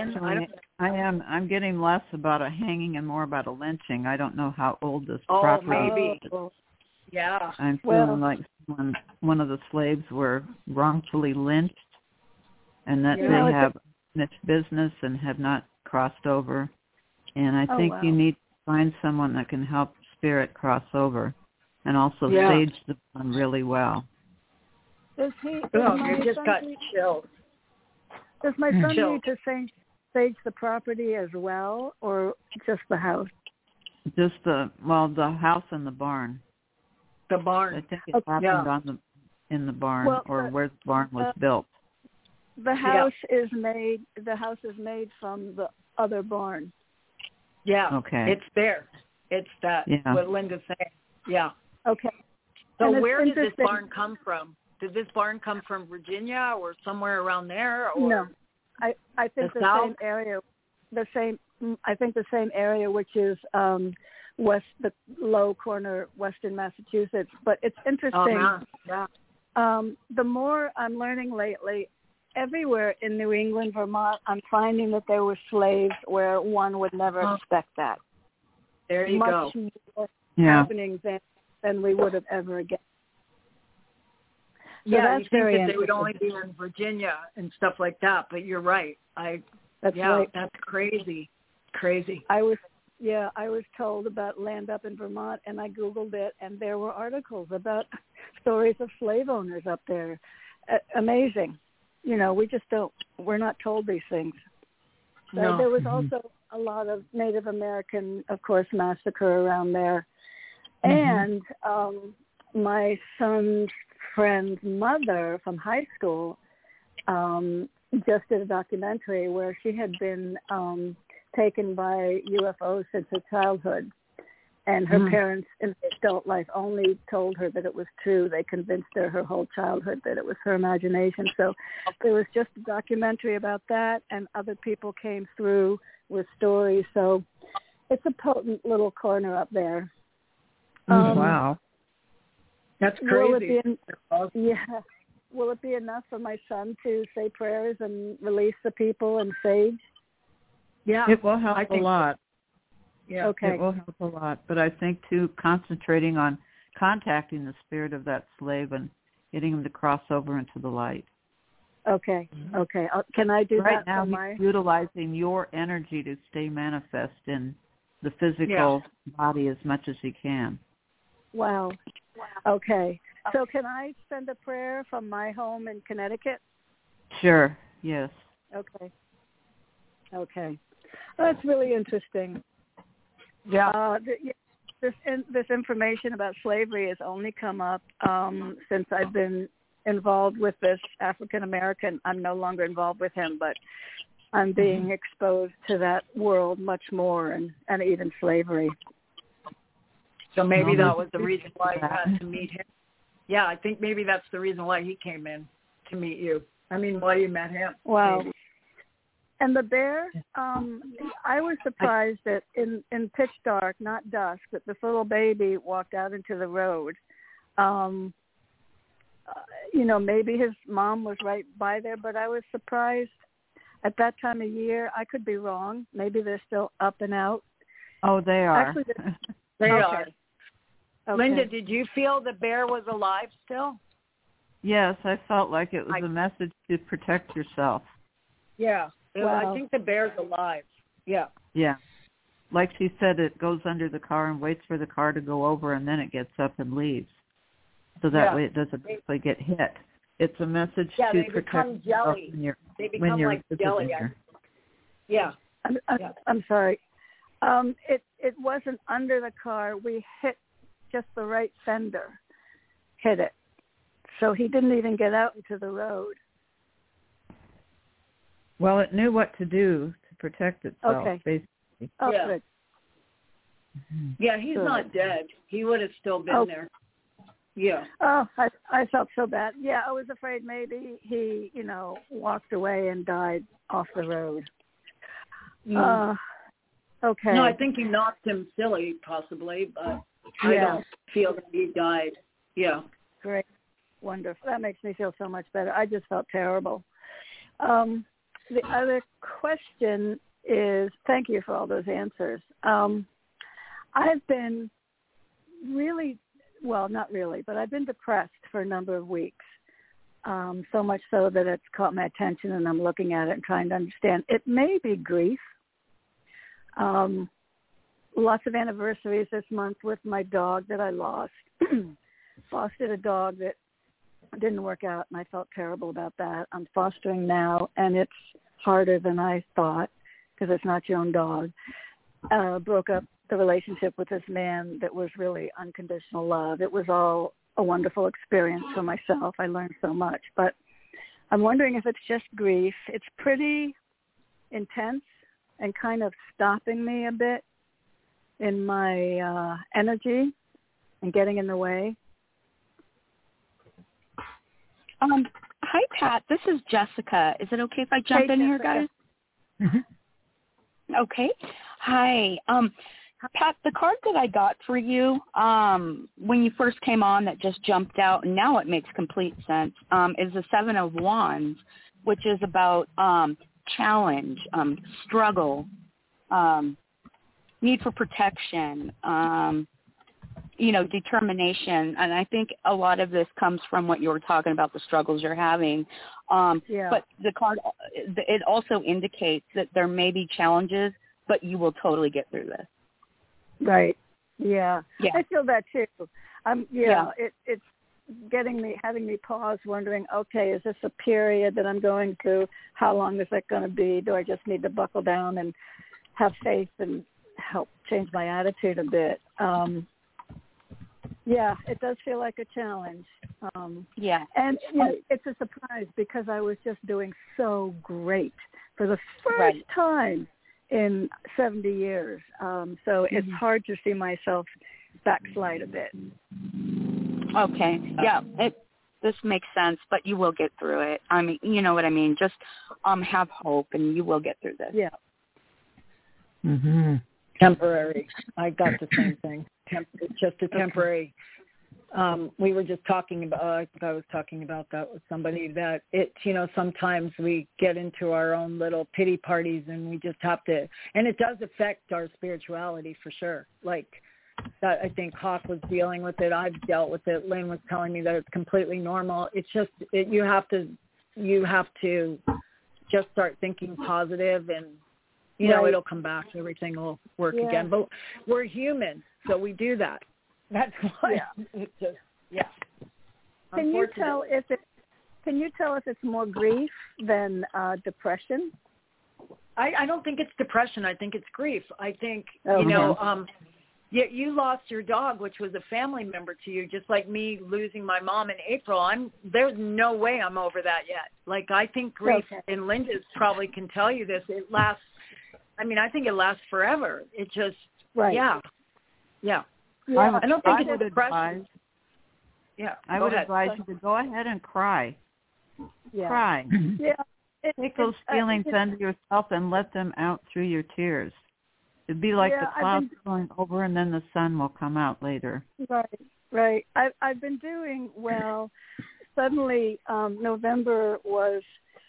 I'm getting less about a hanging and more about a lynching. I don't know how old this property is. Yeah. I'm feeling like one of the slaves were wrongfully lynched, and that they have finished business and have not crossed over. And I think you need to find someone that can help spirit cross over and also sage the one really well. You just got chills. Does my son need to sage the property as well, or just the house? Just the house and the barn. The barn. I think it happened in the barn, where the barn was built. The house is made. The house is made from the other barn. Yeah. Okay. It's there. It's that. Yeah. What Linda's saying. Yeah. Okay. So where did this barn come from? Did this barn come from Virginia or somewhere around there? Or no. I think the same area. I think the same area, which is the low corner, Western Massachusetts. But it's interesting. The more I'm learning lately, everywhere in New England, Vermont, I'm finding that there were slaves where one would never expect that. There you go. Much more happening than we would have ever guessed. So that's very interesting. They would only be in Virginia and stuff like that, but you're right. That's right. That's crazy. Crazy. I was told about land up in Vermont, and I Googled it, and there were articles about stories of slave owners up there. Amazing. We're not told these things. So there was also a lot of Native American, of course, massacre around there. And my son's friend's mother from high school just did a documentary where she had been taken by UFOs since her childhood. And her parents in adult life only told her that it was true. They convinced her whole childhood that it was her imagination. So there was just a documentary about that, and other people came through with stories. So it's a potent little corner up there. Wow. That's crazy. Will it be enough for my son to say prayers and release the people and sage? Yeah. It will help a lot. Yeah. Okay. It will help a lot. But I think, too, concentrating on contacting the spirit of that slave and getting him to cross over into the light. Okay. Okay. Can I do right that? Right now, he's utilizing your energy to stay manifest in the physical body as much as he can. Wow. Okay. So can I send a prayer from my home in Connecticut? Sure. Yes. Okay. That's really interesting. Yeah. this information about slavery has only come up since I've been involved with this African American. I'm no longer involved with him, but I'm being exposed to that world much more, and even slavery. So maybe that was the reason why you had to meet him. Yeah, I think maybe that's the reason why he came in to meet you. I mean, why you met him. Wow. Maybe. And the bear, I was surprised that in pitch dark, not dusk, that this little baby walked out into the road. Maybe his mom was right by there, but I was surprised at that time of year. I could be wrong. Maybe they're still up and out. Oh, they are. Actually, they okay. are. Okay. Linda, did you feel the bear was alive still? Yes, I felt like it was a message to protect yourself. Yeah. Wow. I think the bear's alive. Yeah. Yeah. Like she said, it goes under the car and waits for the car to go over, and then it gets up and leaves. So that way it doesn't actually get hit. It's a message to protect yourself when you're like jelly. Yeah. I'm sorry. It wasn't under the car. We hit just the right fender, hit it. So he didn't even get out into the road. Well, it knew what to do to protect itself, basically. Oh, yeah. Good. Yeah, he's not dead. He would have still been there. Yeah. Oh, I felt so bad. Yeah, I was afraid maybe he, walked away and died off the road. Okay. No, I think he knocked him silly, possibly, but I don't feel that he died. Yeah. Great. Wonderful. That makes me feel so much better. I just felt terrible. The other question is, thank you for all those answers. I've been really, well, not really, but I've been depressed for a number of weeks, so much so that it's caught my attention and I'm looking at it and trying to understand. It may be grief. Lots of anniversaries this month with my dog that I lost. Fostered a dog that didn't work out, and I felt terrible about that. I'm fostering now, and it's harder than I thought because it's not your own dog. Broke up the relationship with this man that was really unconditional love. It was all a wonderful experience for myself. I learned so much, but I'm wondering if it's just grief. It's pretty intense and kind of stopping me a bit in my energy and getting in the way. Hi, Pat. This is Jessica. Is it okay if I jump in here, guys? Mm-hmm. Okay. Hi. Pat, the card that I got for you when you first came on that just jumped out, and now it makes complete sense, is the Seven of Wands, which is about challenge, struggle, need for protection, determination. And I think a lot of this comes from what you were talking about, the struggles you're having. But the card, it also indicates that there may be challenges, but you will totally get through this. Right. Yeah. I feel that too. It's having me pause, wondering, okay, is this a period that I'm going through? How long is that going to be? Do I just need to buckle down and have faith and help change my attitude a bit? It does feel like a challenge. And it's a surprise because I was just doing so great for the first time in 70 years. So it's hard to see myself backslide a bit. Okay. Yeah, this makes sense, but you will get through it. I mean, you know what I mean? Just have hope, and you will get through this. Yeah. Mm-hmm. Temporary. I got the same thing. It's just a temporary. We were just talking about, I think I was talking about that with somebody, that sometimes we get into our own little pity parties and we just have to, and it does affect our spirituality for sure. Like that, I think Hawk was dealing with it. I've dealt with it. Lynn was telling me that it's completely normal. It's just, you have to just start thinking positive and, it'll come back. Everything will work again. But we're human, so we do that. That's why. It's just, Can you tell if it's more grief than you lost your dog, which was a family member to you, just like me losing my mom in April. There's no way I'm over that yet. Like, I think grief, and Linda's probably can tell you this, it lasts, I mean, I think it lasts forever. It just, yeah. I don't think it's depression. Yeah, I would advise you to go ahead and cry. Yeah. Cry. Yeah. Take those feelings under yourself and let them out through your tears. It'd be like the clouds going over and then the sun will come out later. Right. I've been doing well. Suddenly, November was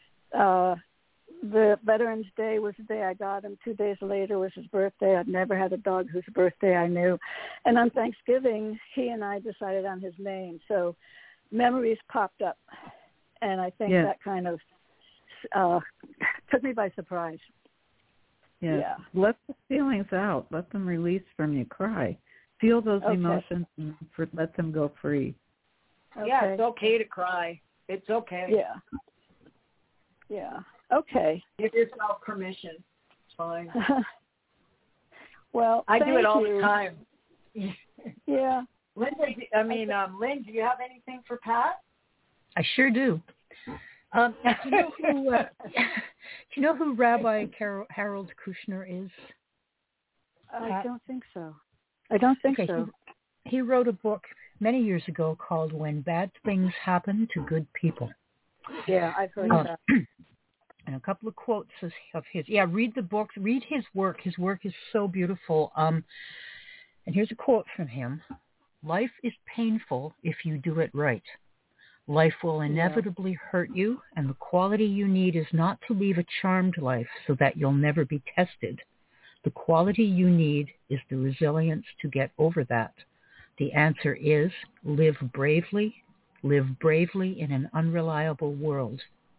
the Veterans Day was the day I got him. 2 days later was his birthday. I'd never had a dog whose birthday I knew. And on Thanksgiving, he and I decided on his name. So memories popped up. And I think that kind of took me by surprise. Yeah. Let the feelings out. Let them release from you. Cry. Feel those emotions and let them go free. Okay. Yeah, it's okay to cry. It's okay. Yeah. Okay. Give yourself permission. It's fine. Well, I do it all the time. Yeah. Lynn, do you have anything for Pat? I sure do. Do you know who Rabbi Harold Kushner is? I don't think so. I don't think so. He wrote a book many years ago called When Bad Things Happen to Good People. Yeah, I've heard of that. And a couple of quotes of his. Yeah, read the book. Read his work. His work is so beautiful. And here's a quote from him. Life is painful if you do it right. Life will inevitably hurt you, and the quality you need is not to leave a charmed life so that you'll never be tested. The quality you need is the resilience to get over that. The answer is live bravely in an unreliable world.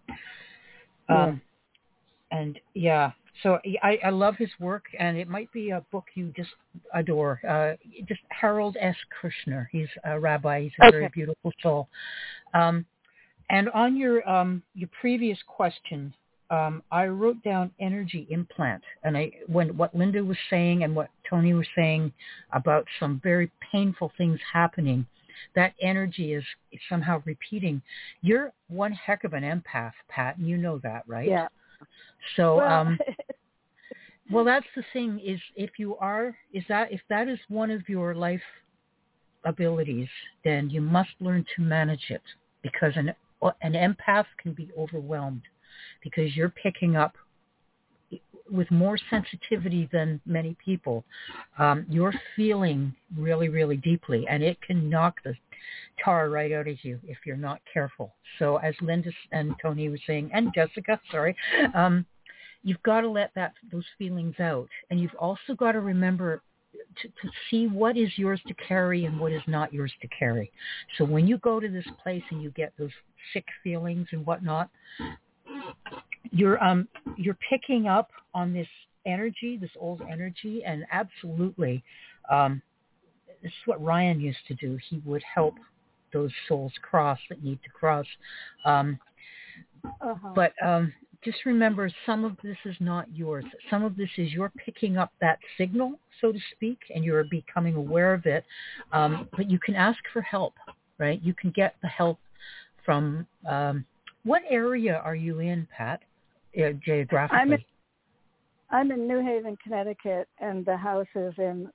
So I love his work, and it might be a book you just adore. Just Harold S. Kushner. He's a rabbi. He's a very beautiful soul. And on your previous question, I wrote down energy implant, and what Linda was saying and what Tony was saying about some very painful things happening, that energy is somehow repeating. You're one heck of an empath, Pat, and you know that, right? Yeah. So, well, that's the thing is if that is one of your life abilities, then you must learn to manage it, because an empath can be overwhelmed because you're picking up with more sensitivity than many people. You're feeling really, really deeply, and it can knock the tar right out of you if you're not careful. So as Linda and Tony were saying, and Jessica, you've got to let those feelings out. And you've also got to remember to see what is yours to carry and what is not yours to carry. So when you go to this place and you get those sick feelings and whatnot, you're picking up on this energy, this old energy, and absolutely, this is what Ryan used to do. He would help those souls cross that need to cross. But just remember, some of this is not yours. Some of this is you're picking up that signal, so to speak, and you're becoming aware of it. But you can ask for help, right? You can get the help from, what area are you in, Pat, geographically? I'm in New Haven, Connecticut, and the house is in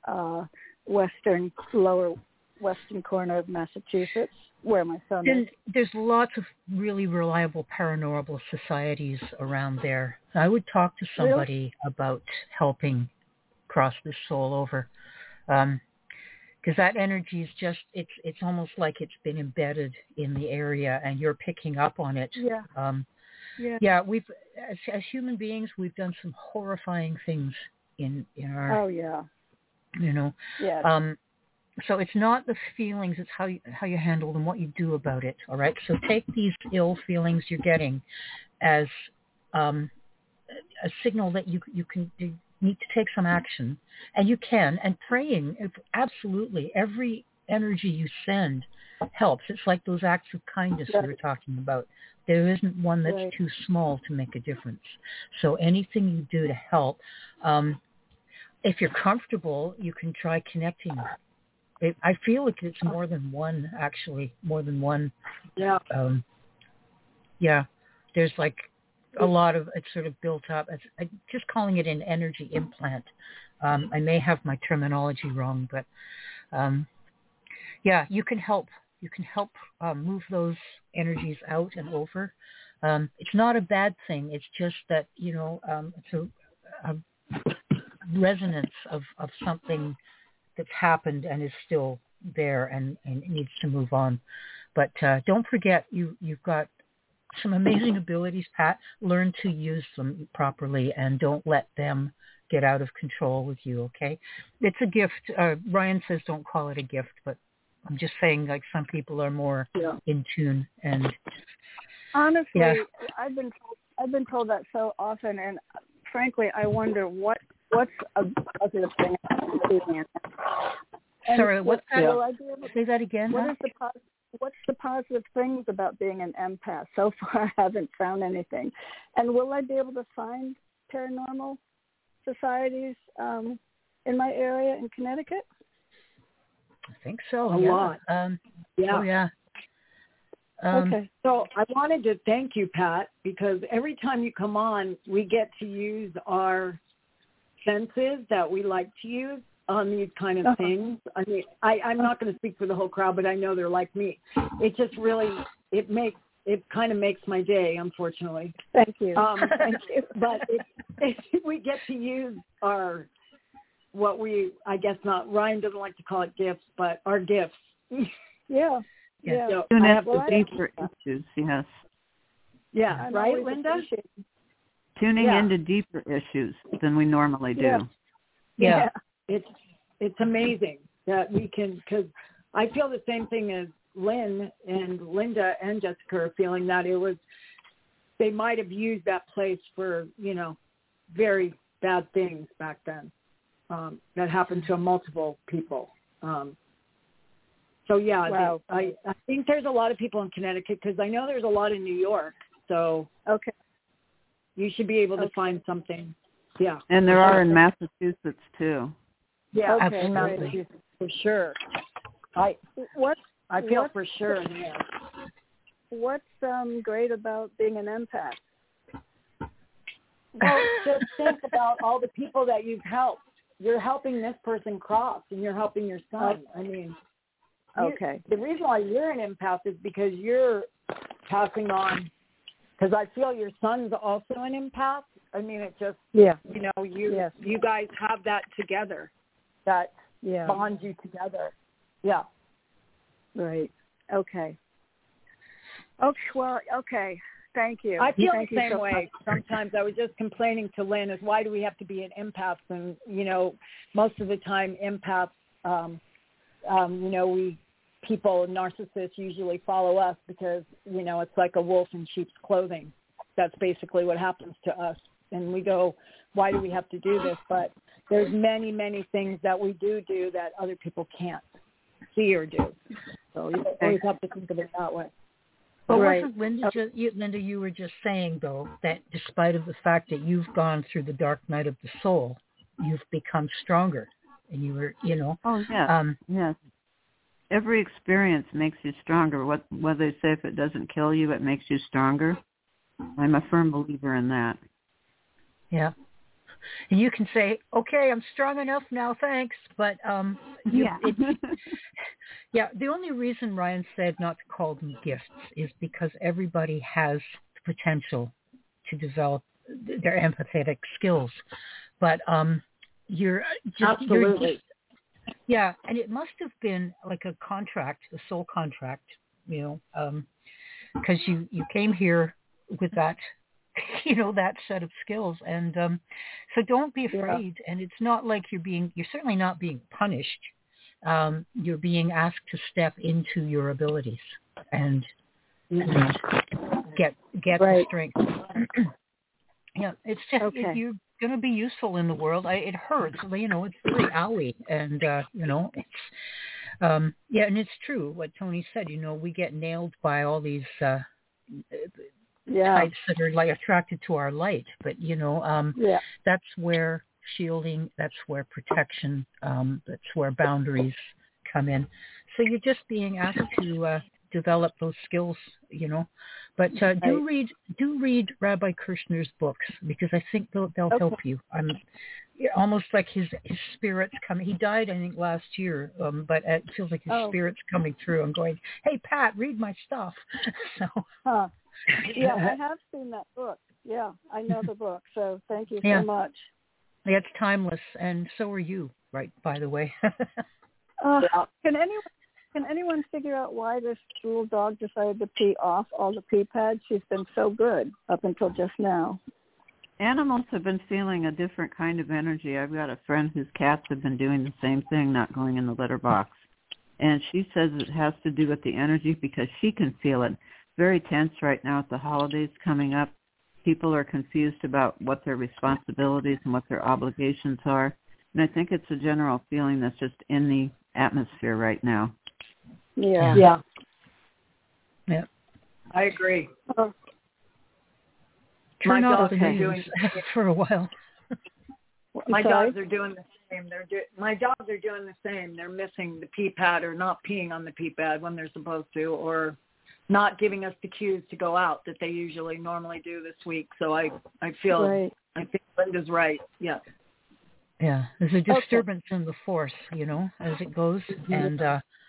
lower western corner of Massachusetts, where my son is. There's lots of really reliable paranormal societies around there. I would talk to somebody about helping cross this soul over, because that energy is just, it's almost like it's been embedded in the area and you're picking up on it. Yeah, we've as human beings, we've done some horrifying things in our so it's not the feelings, it's how you handle them, what you do about it. All right, so take these ill feelings you're getting as a signal that you need to take some action, and you can. And praying, absolutely, every energy you send helps. It's like those acts of kindness we were talking about. There isn't one that's too small to make a difference. So anything you do to help. if you're comfortable, you can try connecting. I feel like it's more than one, actually, more than one. Yeah. Yeah. There's like a lot of, it's sort of built up. I'm just calling it an energy implant. I may have my terminology wrong, but yeah, you can help. You can help move those energies out and over. It's not a bad thing. It's just that, it's a resonance of something that's happened and is still there and needs to move on. But don't forget, you've got some amazing abilities, Pat. Learn to use them properly and don't let them get out of control with you, okay? It's a gift. Ryan says don't call it a gift, but I'm just saying, like, some people are more in tune. And honestly, I've been told that so often, and frankly, I wonder what's a positive thing about being an empath. Sorry, what's that? Say that again. What's the positive things about being an empath? So far, I haven't found anything. And will I be able to find paranormal societies in my area in Connecticut? I think so. A lot. Okay. So I wanted to thank you, Pat, because every time you come on, we get to use our senses that we like to use on these kind of things. I mean, I'm not going to speak for the whole crowd, but I know they're like me. It just really, it kind of makes my day, unfortunately. Thank you. But we get to use our, I guess not, Ryan doesn't like to call it gifts, but our gifts. Yeah. So tune into deeper issues, yes. Yeah, right, Linda? Tuning into deeper issues than we normally do. Yeah. It's amazing that we can, because I feel the same thing as Lynn and Linda and Jessica are feeling, that they might have used that place for, very bad things back then that happened to multiple people. So, yeah, wow. I think there's a lot of people in Connecticut, because I know there's a lot in New York. So you should be able to find something. Yeah. And there are in Massachusetts, too. Yeah, absolutely. For sure. I feel for sure. Yeah. What's great about being an empath? Well, just think about all the people that you've helped. You're helping this person cross, and you're helping your son. I mean, the reason why you're an empath is because you're passing on. Because I feel your son's also an empath. I mean, it just, you guys have that together. That bonds you together. Yeah. Right. Okay. Okay. Well, okay. Thank you. I feel the same way. Sometimes I was just complaining to Lynn is why do we have to be an empath? And, most of the time empaths, people, narcissists usually follow us because, it's like a wolf in sheep's clothing. That's basically what happens to us. And we go, why do we have to do this? But there's many, many things that we do that other people can't see or do. So you always have to think of it that way. But wasn't Linda, you were just saying, though, that despite of the fact that you've gone through the dark night of the soul, you've become stronger. And you were, Oh, yeah. Yes. Every experience makes you stronger. What they say, if it doesn't kill you, it makes you stronger. I'm a firm believer in that. Yeah. And you can say, okay, I'm strong enough now, thanks. But, the only reason Ryan said not to call them gifts is because everybody has the potential to develop their empathetic skills. But you're just... Absolutely. And it must have been like a contract, a soul contract, because you came here with that, that set of skills. And so don't be afraid. Yeah. And it's not like you're certainly not being punished. You're being asked to step into your abilities and get the strength. It's just, you're going to be useful in the world. It hurts, it's very owie. And, it's, and it's true what Tony said, we get nailed by all these types that are like attracted to our light. But, that's where shielding. That's where protection, that's where boundaries come in. So you're just being asked to develop those skills, But do read Rabbi Kirshner's books, because I think they'll help you. Almost like his spirit's coming. He died, I think, last year, but it feels like his spirit's coming through and going, "Hey, Pat, read my stuff." So. Yeah, I have seen that book. Yeah, I know the book. So thank you so much. Yeah, it's timeless, and so are you, right? By the way. Can anyone figure out why this little dog decided to pee off all the pee pads? She's been so good up until just now. Animals have been feeling a different kind of energy. I've got a friend whose cats have been doing the same thing, not going in the litter box. And she says it has to do with the energy because she can feel it. Very tense right now with the holidays coming up. People are confused about what their responsibilities and what their obligations are. And I think it's a general feeling that's just in the atmosphere right now. Yeah. I agree. Turn off the news for a while. My dogs are doing the same. My dogs are doing the same. They're missing the pee pad or not peeing on the pee pad when they're supposed to, or not giving us the cues to go out that they usually normally do this week. So I feel I think Linda's right. Yeah. Yeah, there's a disturbance in the force, as it goes, and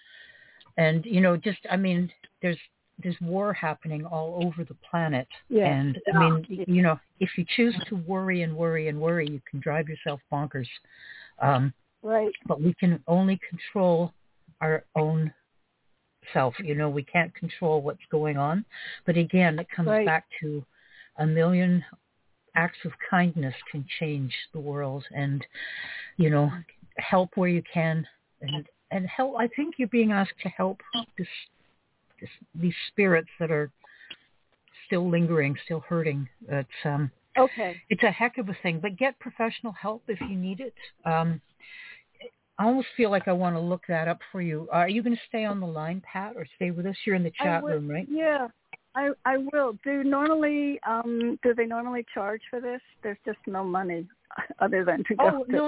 there's war happening all over the planet, and if you choose to worry and worry and worry, you can drive yourself bonkers. Right. But we can only control our own self. We can't control what's going on, but again, it comes back to a million acts of kindness can change the world, and help where you can, and help. I think you're being asked to help these spirits that are still lingering, still hurting. It's it's a heck of a thing, but get professional help if you need it. I almost feel like I want to look that up for you. Are you going to stay on the line, Pat, or stay with us? You're in the chat room, right? Yeah, I will. Do they normally charge for this? There's just no money other than to go. No.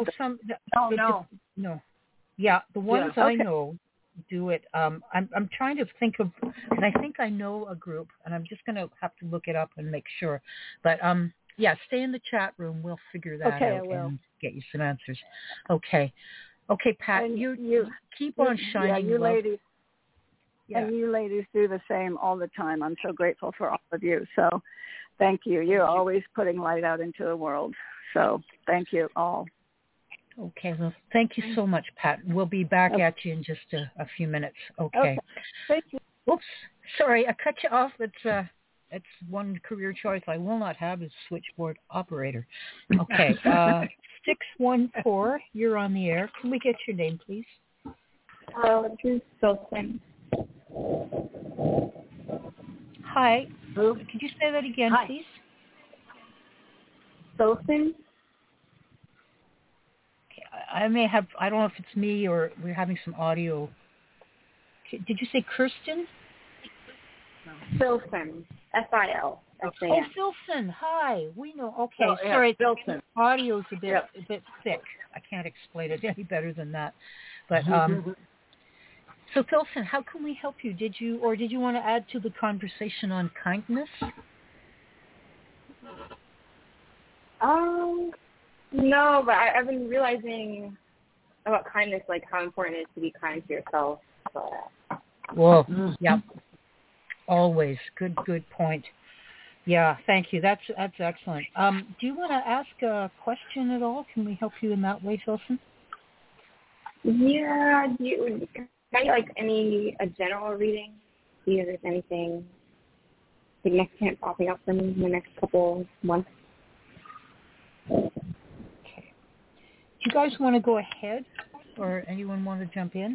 No. Yeah, the ones I know do it. I'm trying to think of, and I think I know a group, and I'm just going to have to look it up and make sure. But stay in the chat room. We'll figure that out and get you some answers. Okay, Pat, and you keep on shining. Yeah, you ladies. Yeah. And you ladies do the same all the time. I'm so grateful for all of you. So thank you. You're always putting light out into the world. So thank you all. Okay. Well, thank you so much, Pat. We'll be back at you in just a few minutes. Okay. Thank you. Oops. Sorry, I cut you off. It's one career choice I will not have is switchboard operator. Okay. 614, you're on the air. Can we get your name, please? This is Sultan. Hi. Could you say that again, please? Sultan. I may have, I don't know if it's me or we're having some audio. Did you say Kirsten? Filson. Filson. Oh, Filson. Hi. We know. Okay. Sorry. Filson. Audio's a bit thick. I can't explain it any better than that. But so Filson, how can we help you? Did you want to add to the conversation on kindness? No, but I've been realizing about kindness, like how important it is to be kind to yourself. So. Well, yeah, always good point. Yeah, thank you. That's excellent. Do you want to ask a question at all? Can we help you in that way, Filson? Yeah. Can I get a general reading? See if there's anything significant popping up for me in the next couple months. Okay. Do you guys want to go ahead, or anyone want to jump in?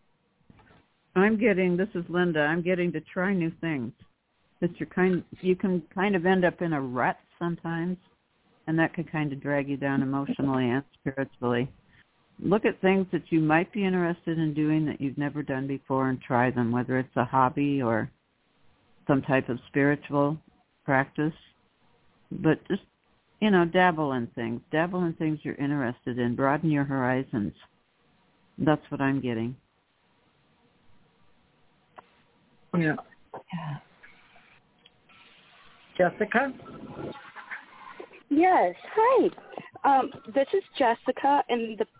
This is Linda, I'm getting to try new things. You can kind of end up in a rut sometimes, and that can kind of drag you down emotionally and spiritually. Look at things that you might be interested in doing that you've never done before and try them, whether it's a hobby or some type of spiritual practice. But just, dabble in things. Dabble in things you're interested in. Broaden your horizons. That's what I'm getting. Yeah. Jessica? Yes. Hi. This is Jessica, and the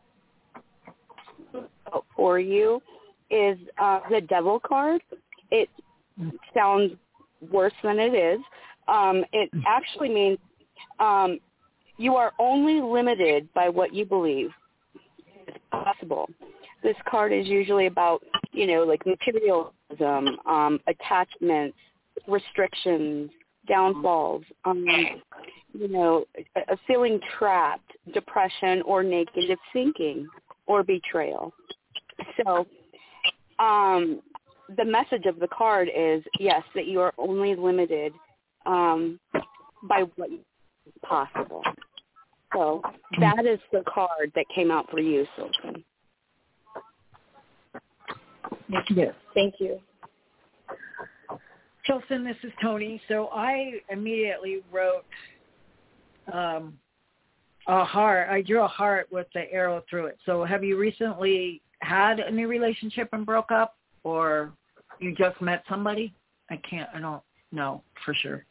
for you is the Devil card. It sounds worse than it is. It actually means you are only limited by what you believe is possible. This card is usually about, like materialism, attachments, restrictions, downfalls, feeling trapped, depression, or negative thinking, or betrayal. So the message of the card is, yes, that you are only limited by what is possible. So that is the card that came out for you, Sylvan. Yes. Thank you. Chilson, this is Tony. So I immediately wrote a heart. I drew a heart with the arrow through it. So have you recently had a new relationship and broke up, or you just met somebody? I don't know for sure.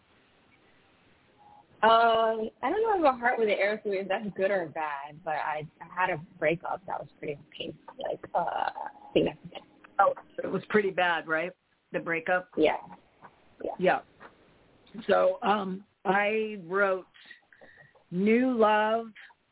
I don't know if a heart with an arrow through it, that's good or bad, but I had a breakup that was pretty painful, significant. Oh, it was pretty bad, right? The breakup? Yeah. So I wrote new love,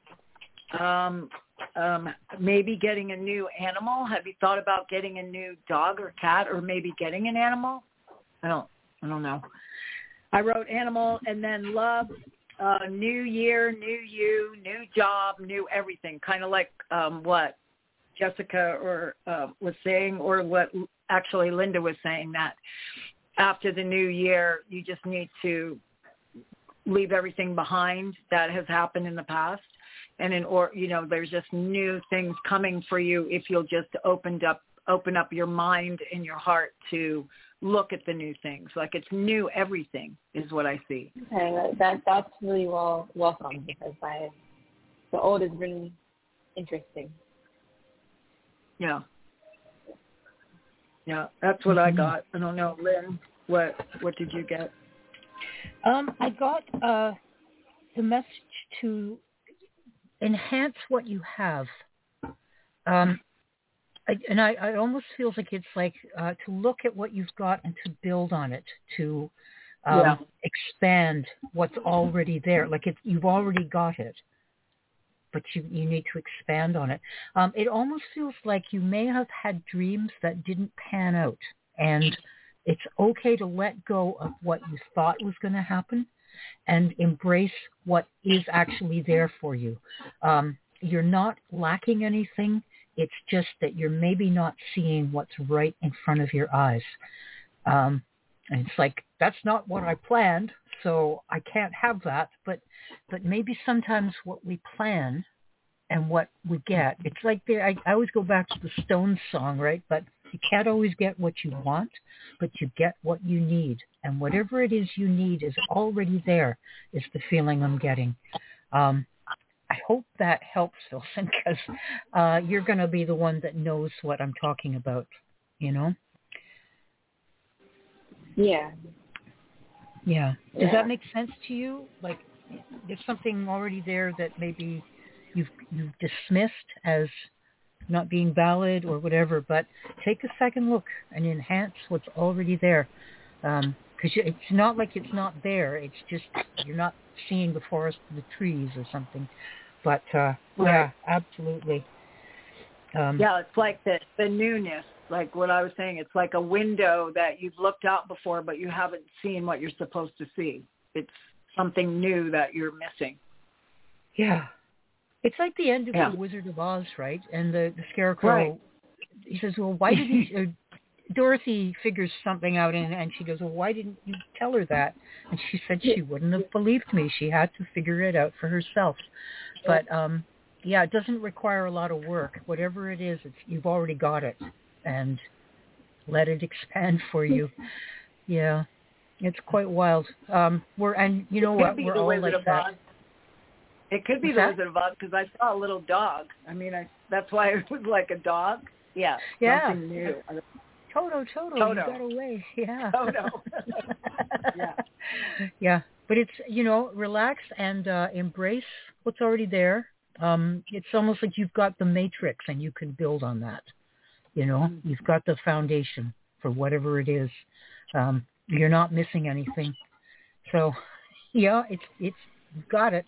maybe getting a new animal. Have you thought about getting a new dog or cat, or maybe getting an animal? I don't know. I wrote animal, and then love, new year, new you, new job, new everything. Kind of like what Jessica was saying, or what actually Linda was saying, that after the new year, you just need to leave everything behind that has happened in the past. And there's just new things coming for you if you'll just open up your mind and your heart to look at the new things. Like it's new everything is what I see. Okay, that's really welcome, because the old has been interesting. Yeah, that's what I got. I don't know, Lynn, what did you get? I got the message to enhance what you have. I almost feels like it's like to look at what you've got and to build on it, to expand what's already there. Like you've already got it, but you need to expand on it. It almost feels like you may have had dreams that didn't pan out, and it's okay to let go of what you thought was going to happen and embrace what is actually there for you. You're not lacking anything. It's just that you're maybe not seeing what's right in front of your eyes. And it's like, that's not what I planned, so I can't have that. But maybe sometimes what we plan and what we get, it's like I always go back to the Stones song, right? But you can't always get what you want, but you get what you need. And whatever it is you need is already there, is the feeling I'm getting. I hope that helps, Wilson, because you're going to be the one that knows what I'm talking about, Yeah. Yeah. Does that make sense to you? Like, there's something already there that maybe you've dismissed as not being valid or whatever, but take a second look and enhance what's already there. Because it's not like it's not there. It's just you're not seeing the forest for the trees or something. But, yeah, absolutely. It's like the newness, like what I was saying. It's like a window that you've looked out before, but you haven't seen what you're supposed to see. It's something new that you're missing. Yeah. It's like the end of The Wizard of Oz, right? And the Scarecrow, he says, well, why did he... Dorothy figures something out, and she goes, well, why didn't you tell her that? And she said she wouldn't have believed me. She had to figure it out for herself. But, it doesn't require a lot of work. Whatever it is, you've already got it, and let it expand for you. Yeah. It's quite wild. And you know what? We're all like that. It could be the Wizard of Oz because I saw a little dog. I mean, that's why it was like a dog. Yeah. Something new. Toto, you got away. Yeah. Toto. Yeah. But it's, relax and embrace what's already there. It's almost like you've got the matrix and you can build on that. You've got the foundation for whatever it is. You're not missing anything. So, it's you've got it.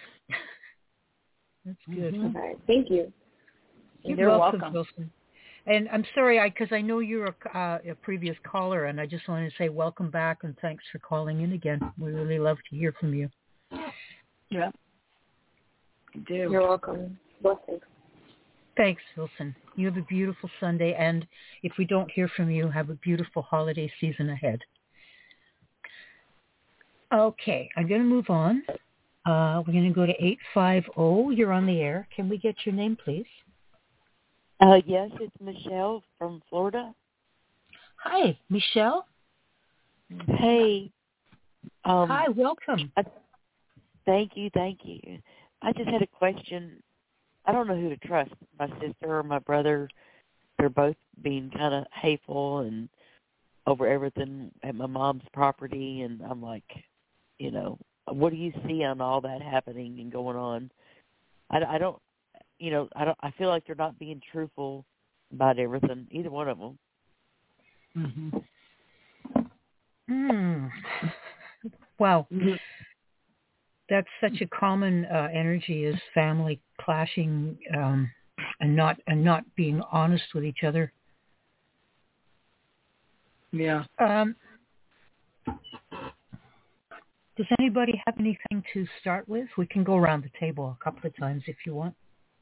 That's good. Mm-hmm. All right. Thank you. You're welcome. Wilson. And I'm sorry, because I know you're a previous caller, and I just wanted to say welcome back and thanks for calling in again. We really love to hear from you. Yeah. I do. You're welcome. Blessings. Thanks, Wilson. You have a beautiful Sunday, and if we don't hear from you, have a beautiful holiday season ahead. Okay, I'm going to move on. We're going to go to 850. You're on the air. Can we get your name, please? Yes, it's Michelle from Florida. Hi, Michelle. Hey. Hi, welcome. Thank you. I just had a question. I don't know who to trust, my sister or my brother. They're both being kind of hateful and over everything at my mom's property, and I'm like, what do you see on all that happening and going on? I feel like they're not being truthful about everything, either one of them. Wow. Mm-hmm. That's such a common energy, is family clashing and not being honest with each other. Yeah. Does anybody have anything to start with? We can go around the table a couple of times if you want.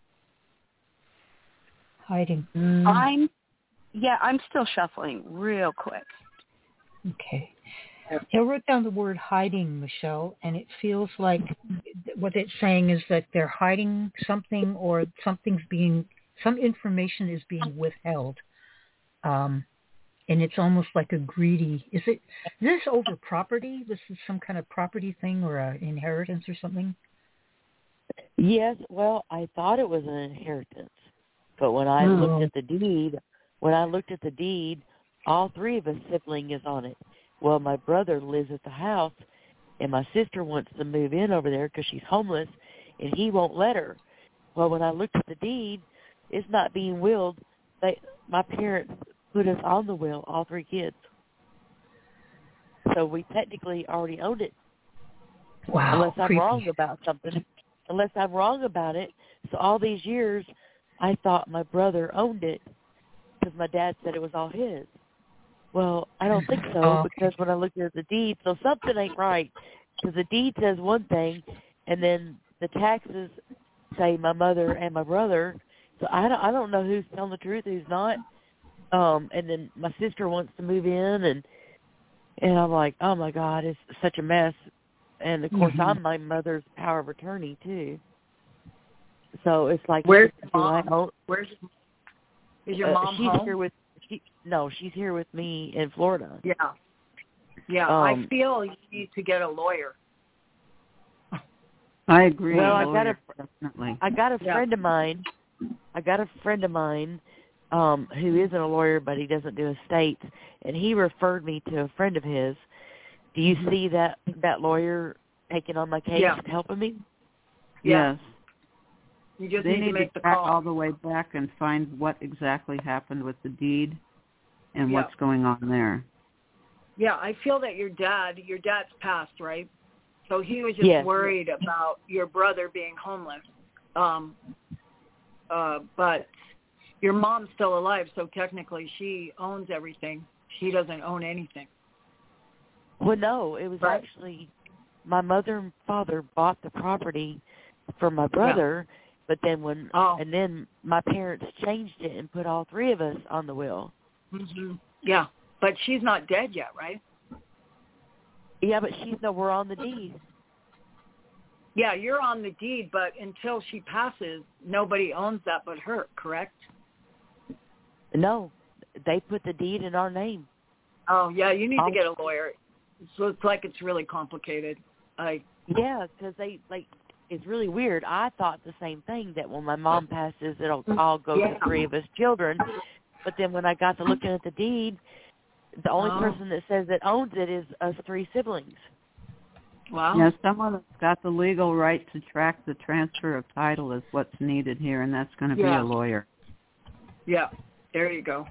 Hiding. I'm still shuffling real quick. Okay. I wrote down the word hiding, Michelle, and it feels like what it's saying is that they're hiding something, or some information is being withheld. And it's almost like a greedy, is this over property? This is some kind of property thing or an inheritance or something? Yes, well, I thought it was an inheritance. But when I looked at the deed, all three of us siblings is on it. Well, my brother lives at the house, and my sister wants to move in over there because she's homeless, and he won't let her. Well, when I looked at the deed, it's not being willed. My parents put us on the will, all three kids. So we technically already owned it. Wow. Unless I'm wrong about something. Unless I'm wrong about it. So all these years, I thought my brother owned it because my dad said it was all his. Well, I don't think so, because when I looked at the deed, so something ain't right. Because the deed says one thing, and then the taxes say my mother and my brother. So I don't know who's telling the truth, who's not. And then my sister wants to move in, and I'm like, oh my God, it's such a mess. And of course, I'm my mother's power of attorney too. So it's like, where's mom? Is your mom she's home? She's here with me in Florida. Yeah. I feel you need to get a lawyer. I agree. Well, definitely. I got a friend of mine. Who isn't a lawyer, but he doesn't do estates, and he referred me to a friend of his. Do you see that lawyer taking on my case and helping me? Yes. You just need to make the track call all the way back and find what exactly happened with the deed and what's going on there. Yeah, I feel that your dad's passed, right? So he was just worried about your brother being homeless. But your mom's still alive, so technically she owns everything. She doesn't own anything. Well, no, it was actually my mother and father bought the property for my brother, but then and then my parents changed it and put all three of us on the will. Mm-hmm. Yeah, but she's not dead yet, right? Yeah, but she's nowhere on the deed. Yeah, you're on the deed, but until she passes, nobody owns that but her, correct? No, they put the deed in our name. Oh, yeah, you need to get a lawyer. So it's like it's really complicated. Yeah, because it's really weird. I thought the same thing, that when my mom passes, it'll all go to 3 of us children. But then when I got to looking at the deed, the only person that says that owns it is us 3 siblings. Wow. Yeah, someone that's got the legal right to track the transfer of title is what's needed here, and that's going to be a lawyer. Yeah, there you go.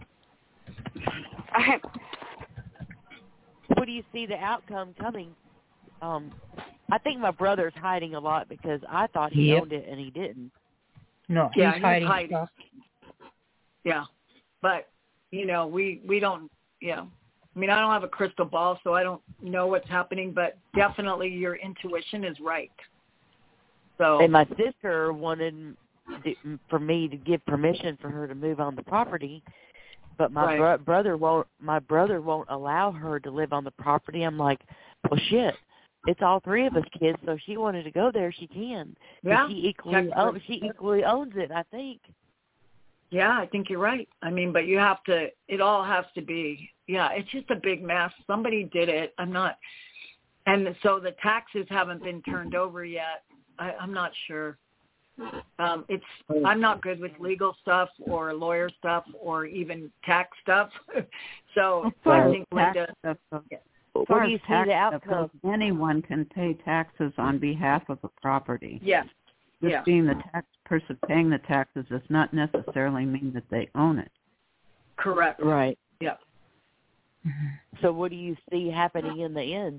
What do you see the outcome coming? I think my brother's hiding a lot because I thought he owned it and he didn't. No, he's hiding stuff. Yeah, but, we don't, I mean, I don't have a crystal ball, so I don't know what's happening, but definitely your intuition is right. So. And my sister wanted for me to give permission for her to move on the property, but my brother won't. My brother won't allow her to live on the property. I'm like, well, shit. It's all 3 of us kids, so if she wanted to go there, she can. Yeah. She equally owns it, I think. Yeah, I think you're right. I mean, but you have to, it all has to be, it's just a big mess. Somebody did it. And so the taxes haven't been turned over yet. I'm not sure. I'm not good with legal stuff or lawyer stuff or even tax stuff. So I think Linda. What do you see the outcome? Anyone can pay taxes on behalf of a property. Yes. Just being the tax person paying the taxes does not necessarily mean that they own it. Correct. Right. Yeah. So what do you see happening in the end?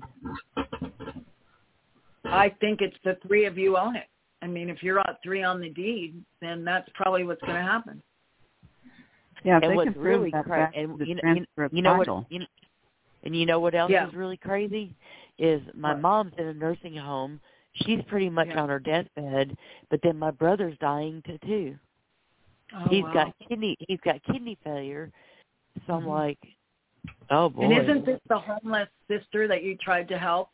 I think it's the 3 of you own it. I mean, if you're all 3 on the deed, then that's probably what's going to happen. Yeah, and they what's can prove really that crazy, and you know what else is really crazy is my mom's in a nursing home. She's pretty much on her deathbed, but then my brother's dying too. Oh, he's got kidney failure. So I'm like, oh boy. And isn't this the homeless sister that you tried to help?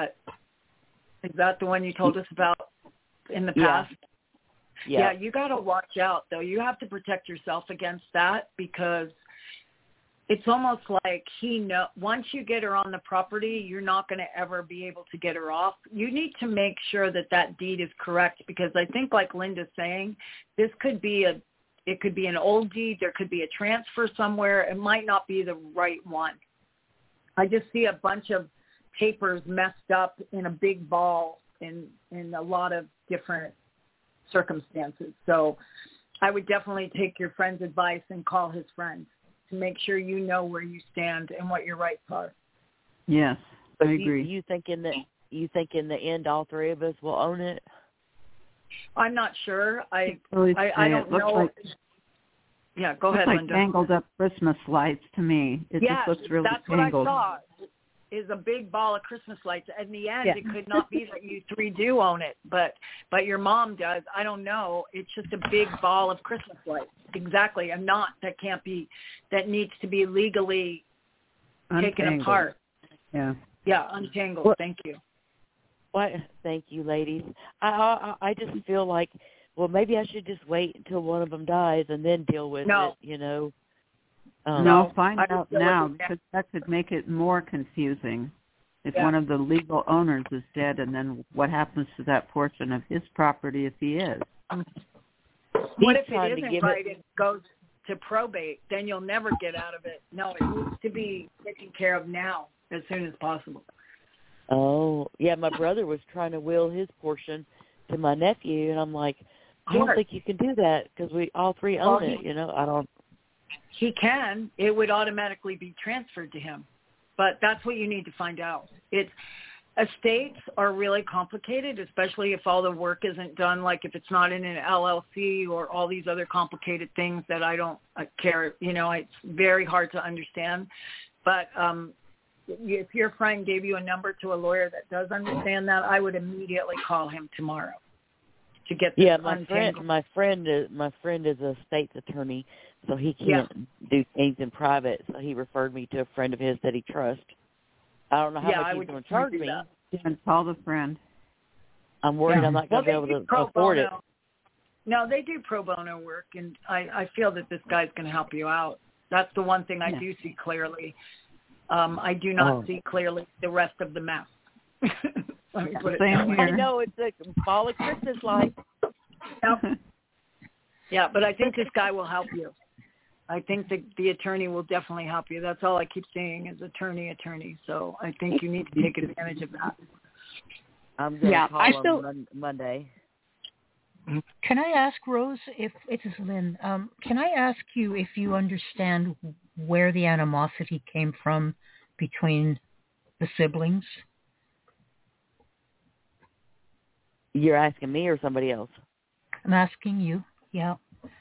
Is that the one you told us about in the past? Yeah, you got to watch out though. You have to protect yourself against that because it's almost like once you get her on the property, you're not going to ever be able to get her off. You need to make sure that deed is correct because I think, like Linda's saying, this could be it could be an old deed. There could be a transfer somewhere. It might not be the right one. I just see a bunch of papers messed up in a big ball in a lot of different circumstances. So I would definitely take your friend's advice and call his friend to make sure you know where you stand and what your rights are. Yes, I agree. You think in the end all 3 of us will own it? I'm not sure. I don't know. Go ahead, like Linda. Tangled up Christmas lights to me. It just looks really that's tangled. What I saw is a big ball of Christmas lights. In the end, it could not be that you 3 do own it, but your mom does. I don't know. It's just a big ball of Christmas lights. Exactly. A knot that needs to be legally taken apart. Yeah. Yeah, untangled. Thank you. What? Thank you, ladies. I just feel like, well, maybe I should just wait until one of them dies and then deal with it, No, find out now because that could make it more confusing. If one of the legal owners is dead, and then what happens to that portion of his property if he is? What if it isn't right? It goes to probate. Then you'll never get out of it. No, it needs to be taken care of now as soon as possible. Oh, yeah, my brother was trying to will his portion to my nephew, and I'm like, I don't think you can do that because we all 3 own it, I don't. He can. It would automatically be transferred to him. But that's what you need to find out. Estates are really complicated, especially if all the work isn't done, like if it's not in an LLC or all these other complicated things that I don't care. It's very hard to understand. But if your friend gave you a number to a lawyer that does understand that, I would immediately call him tomorrow to get this untangled. My friend is a state's attorney, so he can't do things in private. So he referred me to a friend of his that he trusts. I don't know how much he's going to charge me. And call the friend. I'm worried I'm not going to be able to afford it. No, they do pro bono work, and I feel that this guy's going to help you out. That's the one thing I do see clearly. I do not see clearly the rest of the mess. Let me put it that way. I know, it's a ball of Christmas lights. Yep. Yeah, but I think this guy will help you. I think the attorney will definitely help you. That's all I keep saying is attorney. So I think you need to take advantage of that. I'm going to call him Monday. Can I ask, Rose, if it is Lynn, can I ask you if you understand where the animosity came from between the siblings? You're asking me or somebody else? I'm asking you, yeah.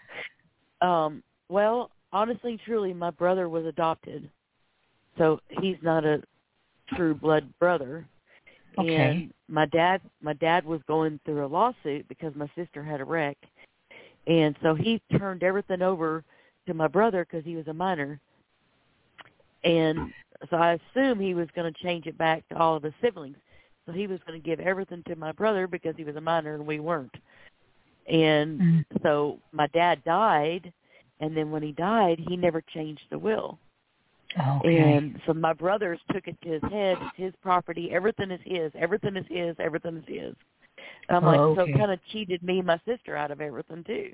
Well, honestly, truly, my brother was adopted. So he's not a true blood brother. Okay. And my dad was going through a lawsuit because my sister had a wreck. And so he turned everything over to my brother because he was a minor. And so I assume he was going to change it back to all of his siblings. So he was going to give everything to my brother because he was a minor and we weren't. And so my dad died, and then when he died, he never changed the will. Okay. And so my brothers took it to his head, it's his property, everything is his, everything is his, everything is his. And I'm like, so it kind of cheated me and my sister out of everything too.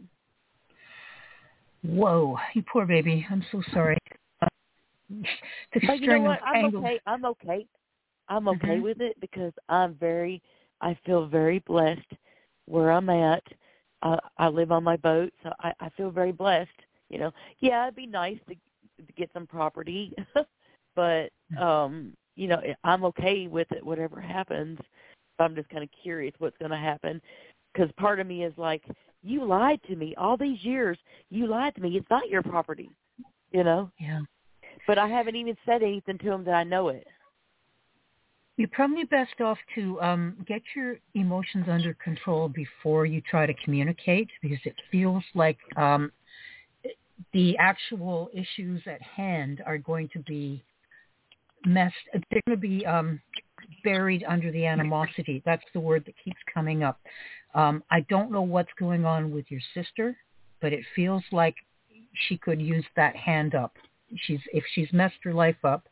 Whoa, you poor baby. I'm so sorry. But you know what? I'm okay with it because I feel very blessed where I'm at. I live on my boat, so I feel very blessed. You know, yeah, it'd be nice to get some property, but you know, I'm okay with it. Whatever happens, I'm just kind of curious what's going to happen because part of me is like, you lied to me all these years. You lied to me. It's not your property, you know. Yeah. But I haven't even said anything to him that I know it. You're probably best off to get your emotions under control before you try to communicate, because it feels like the actual issues at hand are going to be they're going to be buried under the animosity. That's the word that keeps coming up. I don't know what's going on with your sister, but it feels like she could use that hand up. If she's messed her life up,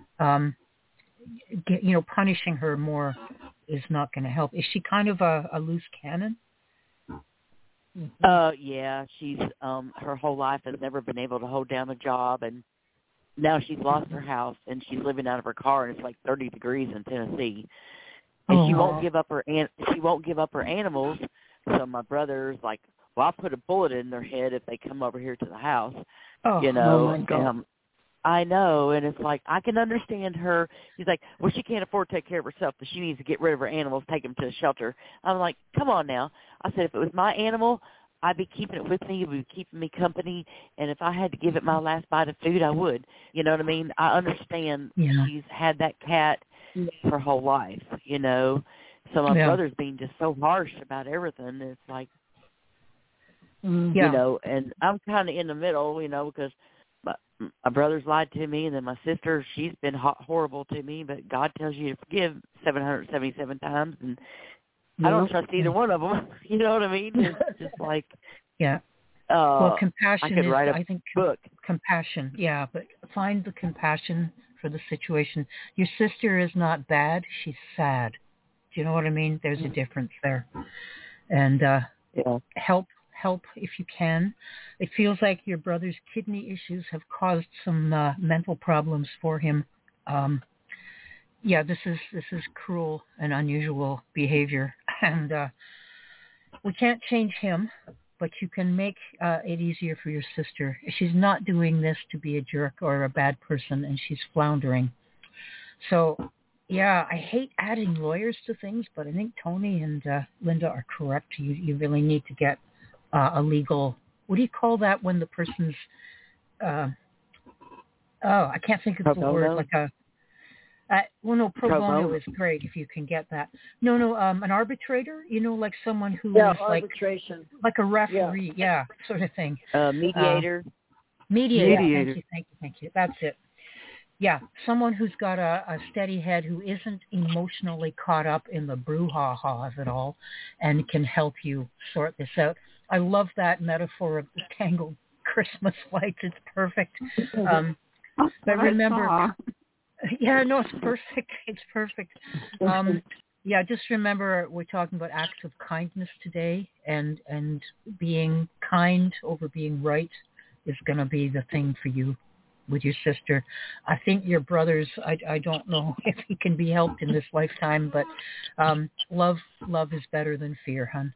punishing her more is not going to help. Is she kind of a loose cannon? Yeah, she's her whole life has never been able to hold down a job, and now she's lost her house and she's living out of her car, and it's like 30 degrees in Tennessee. And she won't give up her animals. So my brother's like, well, I'll put a bullet in their head if they come over here to the house. You know. Oh my God. I know, and it's like, I can understand her. He's like, well, she can't afford to take care of herself, but she needs to get rid of her animals, take them to a shelter. I'm like, come on now. I said, if it was my animal, I'd be keeping it with me. It would be keeping me company, and if I had to give it my last bite of food, I would. You know what I mean? I understand she's had that cat her whole life, you know. So my brother's being just so harsh about everything. It's like, you know, and I'm kind of in the middle, you know, because my brother's lied to me, and then my sister, she's been horrible to me, but God tells you to forgive 777 times, and I don't trust either one of them. You know what I mean? It's just like... well, compassion I could write a book. Compassion, yeah, but find the compassion for the situation. Your sister is not bad. She's sad. Do you know what I mean? There's a difference there. And help if you can. It feels like your brother's kidney issues have caused some mental problems for him. This is cruel and unusual behavior, and we can't change him, but you can make it easier for your sister. She's not doing this to be a jerk or a bad person, and she's floundering. So, I hate adding lawyers to things, but I think Tony and Linda are correct. You really need to get a legal, what do you call that when the person's, I can't think of the word, like pro bono is great if you can get that. An arbitrator, like someone who is arbitration. like a referee, sort of thing. Mediator. Mediator. Thank you. That's it. Yeah, someone who's got a steady head, who isn't emotionally caught up in the brouhaha of it all, and can help you sort this out. I love that metaphor of the tangled Christmas lights. It's perfect. But remember, Yeah, no, it's perfect. It's perfect. Yeah, just remember we're talking about acts of kindness today, and being kind over being right is going to be the thing for you with your sister. I think your brothers, I don't know if he can be helped in this lifetime, but love is better than fear, hon.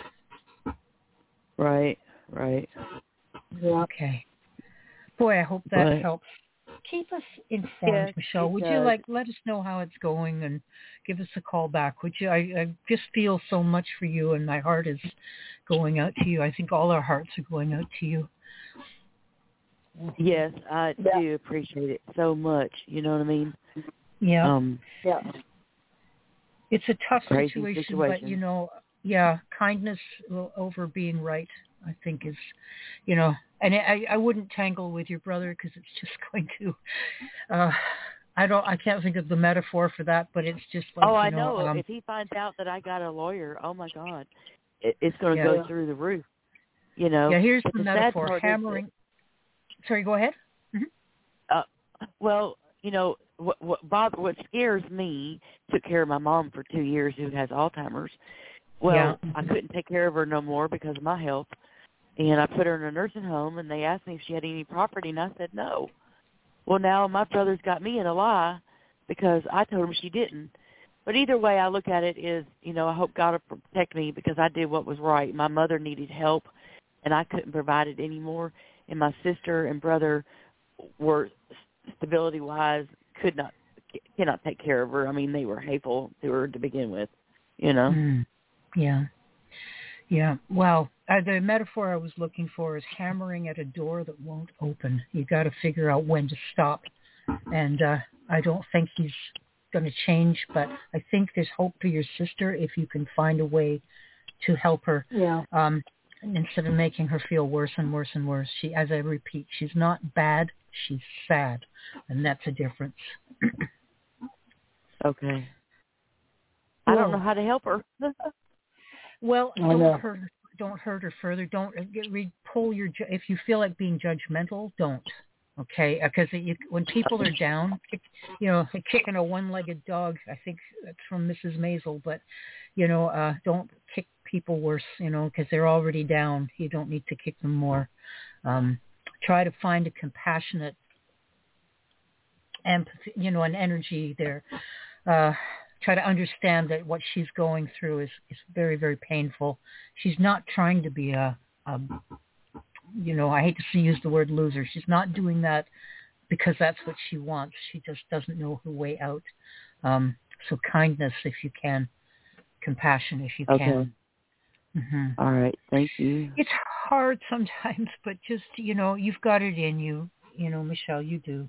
Right. Yeah. Okay. Boy, I hope that helps. Keep us informed, Michelle. Would you let us know how it's going and give us a call back? Would you? I just feel so much for you, and my heart is going out to you. I think all our hearts are going out to you. Yes, I do appreciate it so much. You know what I mean? Yeah. Yeah. It's a tough situation, but kindness over being right, I think is, and I wouldn't tangle with your brother because it's just going to, I can't think of the metaphor for that, but it's just like, I know. If he finds out that I got a lawyer, oh my God, it's going to go through the roof, Yeah, here's the metaphor, hammering. Sorry, go ahead. Mm-hmm. Well, what scares me, took care of my mom for 2 years who has Alzheimer's. Well, I couldn't take care of her no more because of my health. And I put her in a nursing home, and they asked me if she had any property, and I said no. Well, now my brother's got me in a lie because I told him she didn't. But either way I look at it is, I hope God will protect me because I did what was right. My mother needed help, and I couldn't provide it anymore. And my sister and brother were, stability-wise, cannot take care of her. I mean, they were hateful to her to begin with, Yeah. Yeah. Well, the metaphor I was looking for is hammering at a door that won't open. You got to figure out when to stop. And I don't think he's going to change, but I think there's hope for your sister if you can find a way to help her. Yeah. Instead of making her feel worse and worse and worse. She, as I repeat, she's not bad. She's sad. And that's a difference. Okay. I don't know how to help her. Well, don't hurt her further. Don't pull your. If you feel like being judgmental, don't. Okay, because when people are down, kicking a one-legged dog. I think that's from Mrs. Maisel, but don't kick people worse. Because they're already down. You don't need to kick them more. Try to find a compassionate empathy, an energy there. Try to understand that what she's going through is very, very painful. She's not trying to be I hate to use the word loser. She's not doing that because that's what she wants. She just doesn't know her way out. So kindness if you can. Compassion if you can. Mm-hmm. All right. Thank you. It's hard sometimes, but just, you've got it in you. Michelle, you do.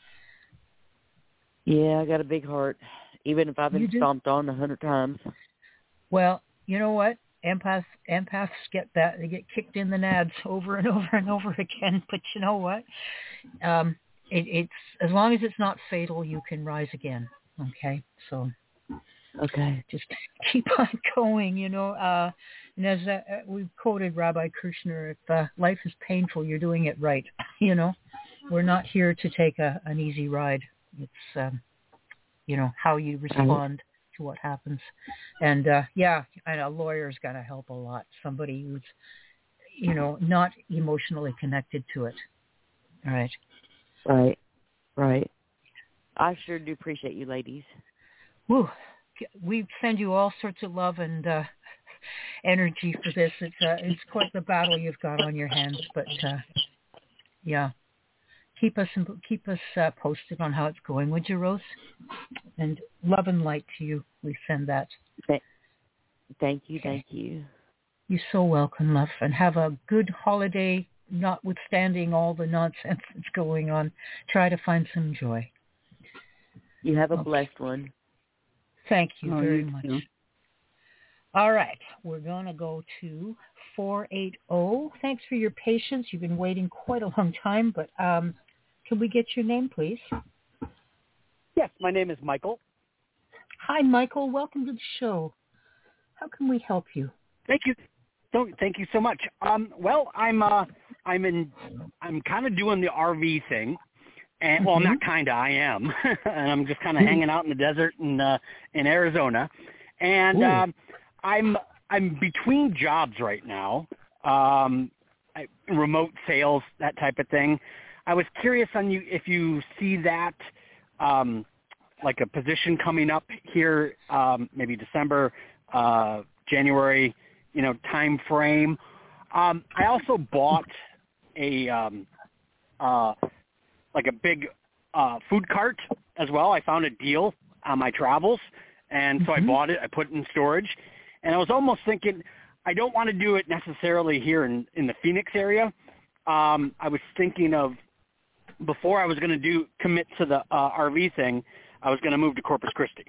Yeah, I got a big heart. Even if I've been stomped on 100 times. Well, you know what? Empaths get that. They get kicked in the nads over and over and over again. But you know what? It's as long as it's not fatal, you can rise again. Okay? So okay, just keep on going, And as we've quoted Rabbi Kirshner, if life is painful, you're doing it right. We're not here to take an easy ride. It's how you respond to what happens. And and a lawyer's got to help a lot. Somebody who's, not emotionally connected to it. All right. Right. I sure do appreciate you ladies. Woo. We send you all sorts of love and energy for this. It's quite the battle you've got on your hands, but keep us posted on how it's going, would you, Rose? And love and light to you. We send that. Thank you. Thank you. You're so welcome, love. And have a good holiday, notwithstanding all the nonsense that's going on. Try to find some joy. You have a blessed one. Thank you very much. Too. All right. We're going to go to 480. Thanks for your patience. You've been waiting quite a long time, but can we get your name, please? Yes, my name is Michael. Hi, Michael. Welcome to the show. How can we help you? Thank you. Thank you so much. Well, I'm kind of doing the RV thing, And well, not kinda, I am, and I'm just kind of hanging out in the desert in Arizona, and I'm between jobs right now, remote sales, that type of thing. I was curious on you if you see that like a position coming up here, maybe December, January, time frame. I also bought a like a big food cart as well. I found a deal on my travels, and so I bought it. I put it in storage, and I was almost thinking I don't want to do it necessarily here in the Phoenix area. I was thinking of before I was going to commit to the RV thing, I was going to move to Corpus Christi.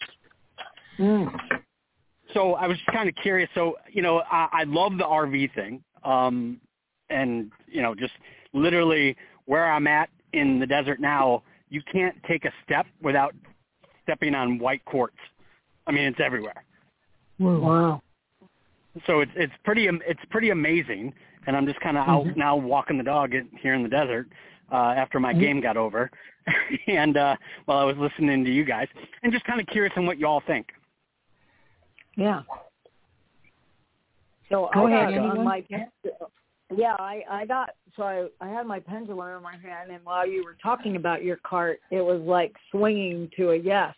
So I was just kind of curious. So, I love the RV thing. And, just literally where I'm at in the desert now, you can't take a step without stepping on white quartz. I mean, it's everywhere. Wow. So it's pretty amazing. And I'm just kind of out now walking the dog here in the desert after my game got over. And while I was listening to you guys, and just kind of curious on what you all think. Yeah. So Go ahead, I anyone? I had my pendulum in my hand, and while you were talking about your cart, it was like swinging to a yes.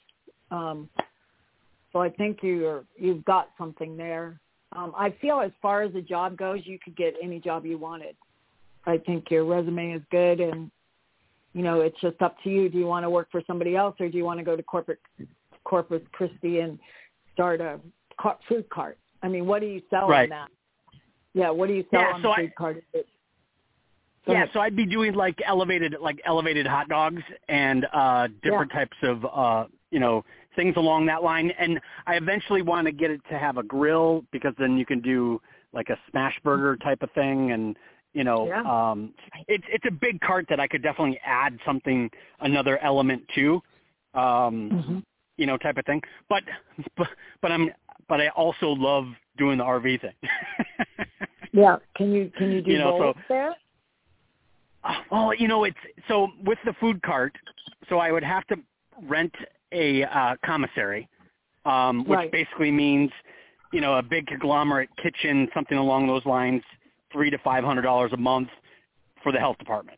So I think you've got something there. I feel as far as the job goes, you could get any job you wanted. I think your resume is good, and it's just up to you. Do you want to work for somebody else, or do you want to go to Corpus Christi and start a food cart? I mean, what do you sell on that? Yeah, what do you sell on the food cart? So I'd be doing like elevated hot dogs and different types of things along that line. And I eventually want to get it to have a grill, because then you can do like a smash burger type of thing. And it's a big cart that I could definitely add another element to, type of thing. But I also love doing the RV thing. Yeah. Can you do both there? Well, it's so with the food cart, so I would have to rent a commissary, which basically means, a big conglomerate kitchen, something along those lines, $300 to $500 a month for the health department.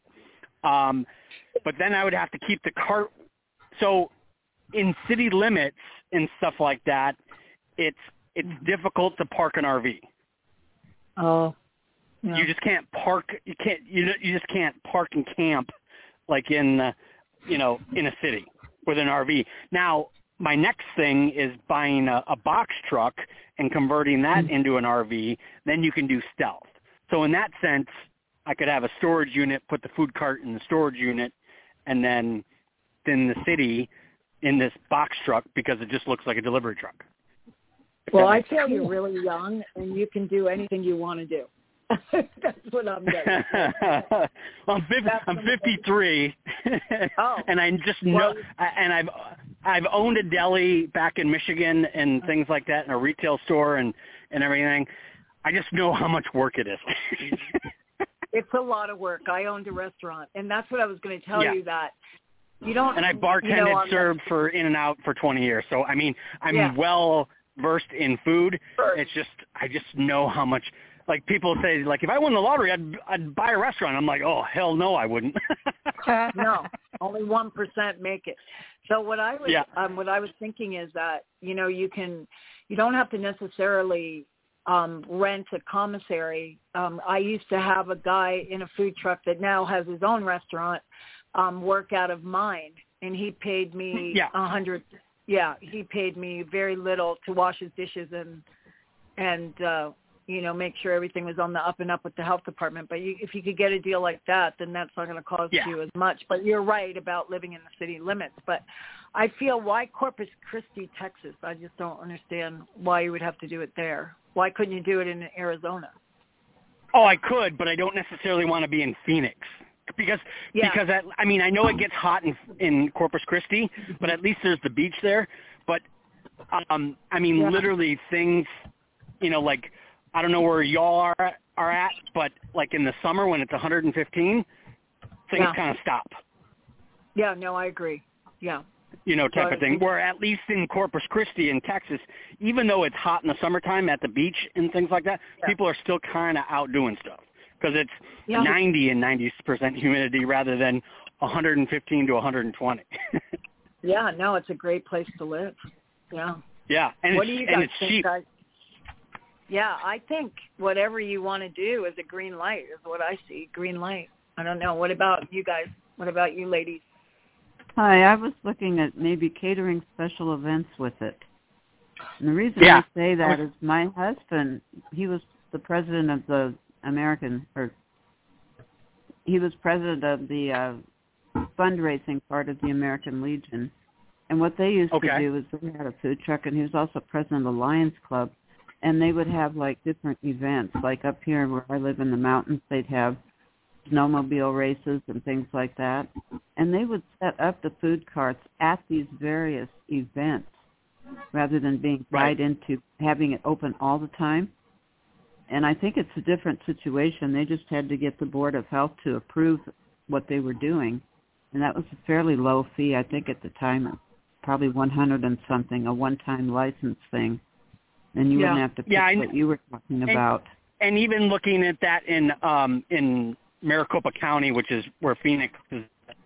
But then I would have to keep the cart. So in city limits and stuff like that, it's difficult to park an RV. Oh. Yeah. You just can't park. You just can't park and camp like in a city with an RV. Now, my next thing is buying a box truck and converting that into an RV. Then you can do stealth. So in that sense, I could have a storage unit, put the food cart in the storage unit, and then in the city in this box truck, because it just looks like a delivery truck. Well, I feel you're really young, and you can do anything you want to do. That's what I'm getting. Well, I'm 53, and I just know, and I've owned a deli back in Michigan and things like that, and a retail store and everything. I just know how much work it is. It's a lot of work. I owned a restaurant, and that's what I was going to tell you, that you don't. And I bartended, served for In-N-Out for 20 years, so I mean, I'm well versed in food. It's just I just know how much. Like people say, like if I won the lottery, I'd buy a restaurant. I'm like, oh hell no, I wouldn't. No, only 1% make it. So what I was thinking is that you don't have to necessarily rent a commissary. I used to have a guy in a food truck that now has his own restaurant work out of mine, and he paid me $100. Yeah, he paid me very little to wash his dishes and make sure everything was on the up and up with the health department. But if you could get a deal like that, then that's not going to cost you as much. But you're right about living in the city limits. But I feel, why Corpus Christi, Texas? I just don't understand why you would have to do it there. Why couldn't you do it in Arizona? Oh, I could, but I don't necessarily want to be in Phoenix. Because I know it gets hot in Corpus Christi, but at least there's the beach there. But, literally things, like, I don't know where y'all are at, but like in the summer when it's 115, things kind of stop. Yeah, no, I agree. Yeah. Type of thing. Where at least in Corpus Christi in Texas, even though it's hot in the summertime at the beach and things like that, people are still kind of out doing stuff because it's 90 and 90% humidity rather than 115 to 120. Yeah, no, it's a great place to live. Yeah. Yeah, and what do you guys and it's think, cheap. Guys? Yeah, I think whatever you want to do is a green light is what I see. Green light. I don't know. What about you guys? What about you ladies? Hi, I was looking at maybe catering special events with it. And the reason I say that is my husband, he was the president of the he was president of the fundraising part of the American Legion. And what they used to do is they had a food truck, and he was also president of the Lions Club. And they would have, like, different events. Like up here where I live in the mountains, they'd have snowmobile races and things like that. And they would set up the food carts at these various events rather than being tied into having it open all the time. And I think it's a different situation. They just had to get the Board of Health to approve what they were doing. And that was a fairly low fee, I think, at the time, probably 100 and something, a one-time license thing. And you wouldn't have to pay what you were talking about. And even looking at that in Maricopa County, which is where Phoenix is,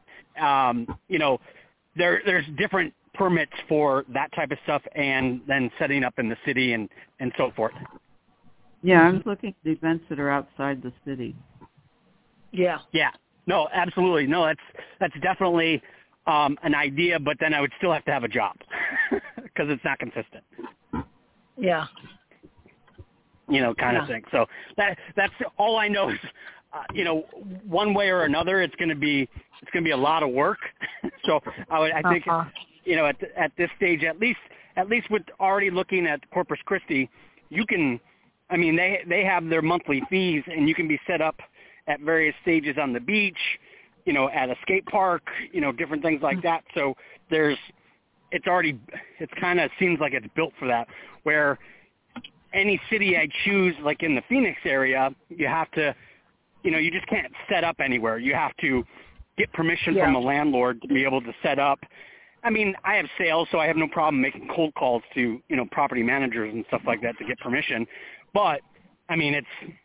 there's different permits for that type of stuff and then setting up in the city and so forth. Yeah, I was looking at the events that are outside the city. Yeah. Yeah. No, absolutely. No, that's definitely an idea, but then I would still have to have a job because it's not consistent. Yeah. Kind of thing. So that's all I know is, one way or another, it's going to be a lot of work. So I think, at this stage, at least with already looking at Corpus Christi, you can, they have their monthly fees, and you can be set up at various stages on the beach, at a skate park, different things like that. So it kind of seems like it's built for that, where any city I choose, like in the Phoenix area, you have to, you just can't set up anywhere. You have to get permission from a landlord to be able to set up. I have sales, so I have no problem making cold calls to, property managers and stuff like that to get permission. But, it's,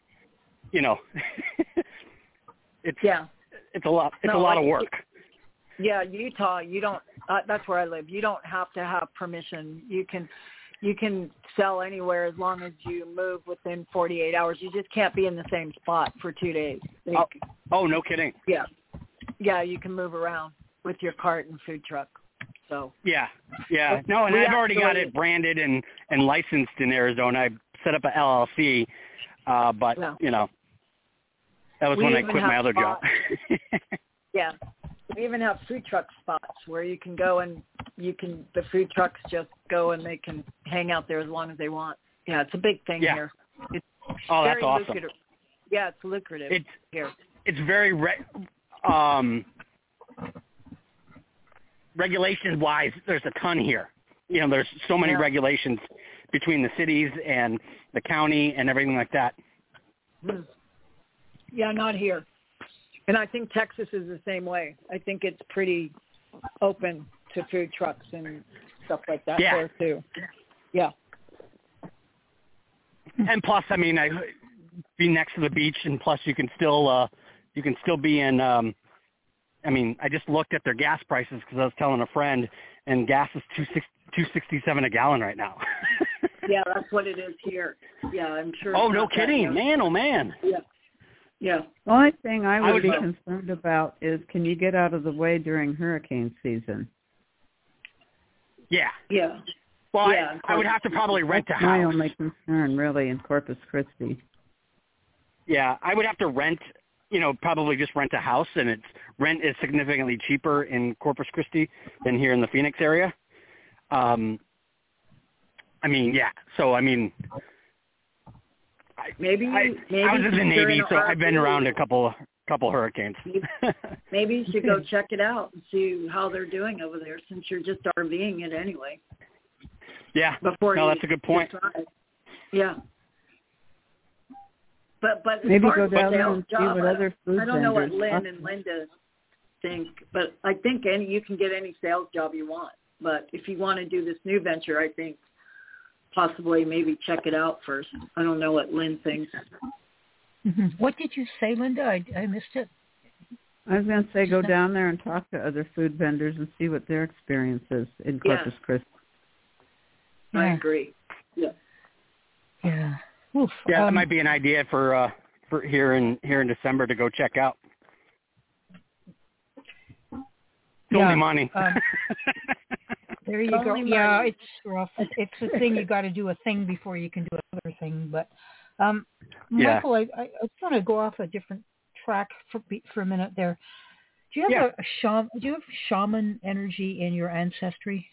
it's a lot. It's a lot of work. Yeah, Utah, you don't. That's where I live. You don't have to have permission. You can sell anywhere as long as you move within 48 hours. You just can't be in the same spot for 2 days. Oh, no kidding. Yeah. Yeah, you can move around with your cart and food truck. So. Yeah. No, and I've already got it branded and licensed in Arizona. I set up an LLC, but that was when I quit my other job. Yeah. We even have food truck spots where you can go and the food trucks just go and they can hang out there as long as they want. Yeah, it's a big thing here. It's that's awesome. Lucrative. Yeah, it's lucrative here. It's very regulation-wise, there's a ton here. There's so many regulations between the cities and the county and everything like that. Yeah, not here. And I think Texas is the same way. I think it's pretty open to food trucks and stuff like that there too. Yeah. And plus, I be next to the beach, and plus you can still be in. I just looked at their gas prices because I was telling a friend, and gas is $2.67 a gallon right now. Yeah, that's what it is here. Yeah, I'm sure. Oh, no kidding, man! Oh, man. Yeah. Yeah. The only thing I would be concerned about is, can you get out of the way during hurricane season? Yeah. Yeah. Well, I would have to probably rent a house. My only concern, really, in Corpus Christi. Yeah, I would have to rent, probably just rent a house, and rent is significantly cheaper in Corpus Christi than here in the Phoenix area. So, maybe I was in the Navy, so I've been around a couple hurricanes. Maybe you should go check it out and see how they're doing over there, since you're just RVing it anyway. Yeah. That's a good point. Yeah. But maybe go down there and see what other food I don't know what vendors Lynn and Linda think. But I think you can get any sales job you want. But if you want to do this new venture, I think possibly maybe check it out first. I don't know what Lynn thinks. Mm-hmm. What did you say, Linda? I missed it. I was going to say go down there and talk to other food vendors and see what their experience is in Corpus Christi. Yeah. I agree. Yeah. Yeah. Oof. Yeah, that might be an idea for here in December to go check out. It's only money. There you go. Yeah, it's rough. It's a thing. You got to do a thing before you can do another thing. But Michael, I want to go off a different track for a minute there. Do you have Do you have shaman energy in your ancestry?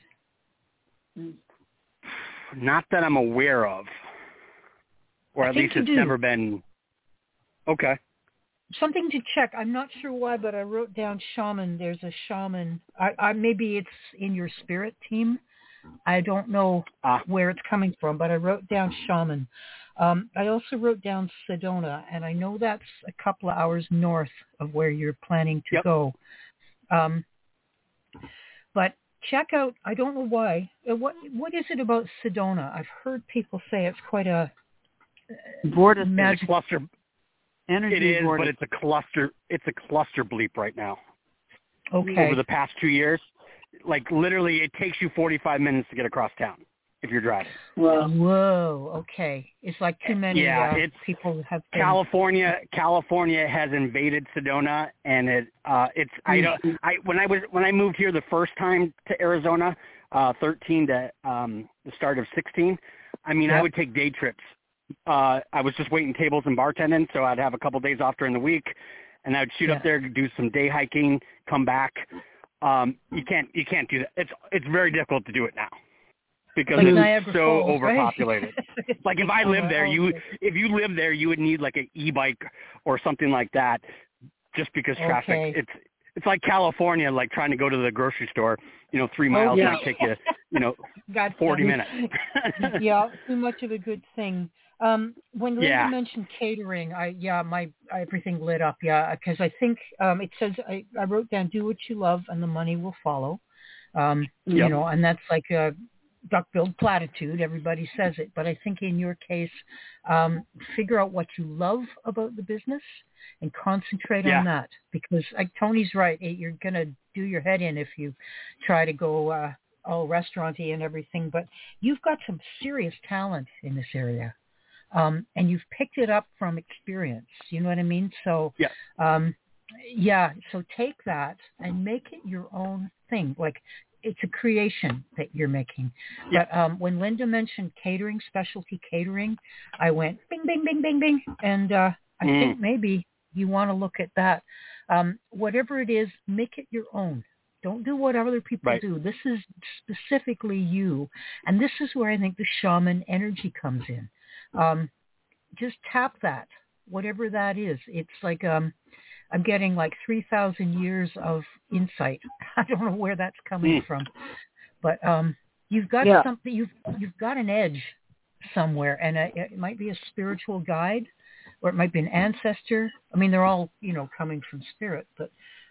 Not that I'm aware of, or at least it's never been. Okay. Something to check. I'm not sure why, but I wrote down shaman. There's a shaman. I maybe it's in your spirit team. I don't know where it's coming from, but I wrote down shaman. I also wrote down Sedona, and I know that's a couple of hours north of where you're planning to go. But check out. I don't know why. What is it about Sedona? I've heard people say it's quite a magic cluster. Energy it is, vortex. but it's a cluster. It's a cluster bleep right now. Okay. Over the past 2 years, like literally, it takes you 45 minutes to get across town if you're driving. Whoa. Okay. It's like too many people have. California has invaded Sedona, and when I moved here the first time to Arizona, 13 to the start of 16. I mean, I would take day trips. I was just waiting tables and bartending, so I'd have a couple days off during the week, and I'd shoot up there, do some day hiking, come back. You can't do that. It's very difficult to do it now because it's so overpopulated. Right? Like if I lived there, if you lived there, you would need like an e-bike or something like that, just because traffic. It's like California, like trying to go to the grocery store. 3 miles might take you, 40 minutes. Too much of a good thing. When Linda mentioned catering, my everything lit up. Because I think it says I wrote down do what you love and the money will follow. And that's like a duck-billed platitude. Everybody says it, but I think in your case, figure out what you love about the business and concentrate on that. Because Tony's right, you're gonna do your head in if you try to go all restaurant-y and everything. But you've got some serious talent in this area. And you've picked it up from experience. You know what I mean? So, so take that and make it your own thing. Like it's a creation that you're making. But when Linda mentioned catering, specialty catering, I went bing, bing, bing, bing, bing. And I think maybe you want to look at that. Whatever it is, make it your own. Don't do what other people do. This is specifically you. And this is where I think the shaman energy comes in. Just tap that, whatever that is. It's like I'm getting like 3,000 years of insight. I don't know where that's coming from, but you've got something. You've got an edge somewhere, and it might be a spiritual guide, or it might be an ancestor. I mean, they're all coming from spirit, but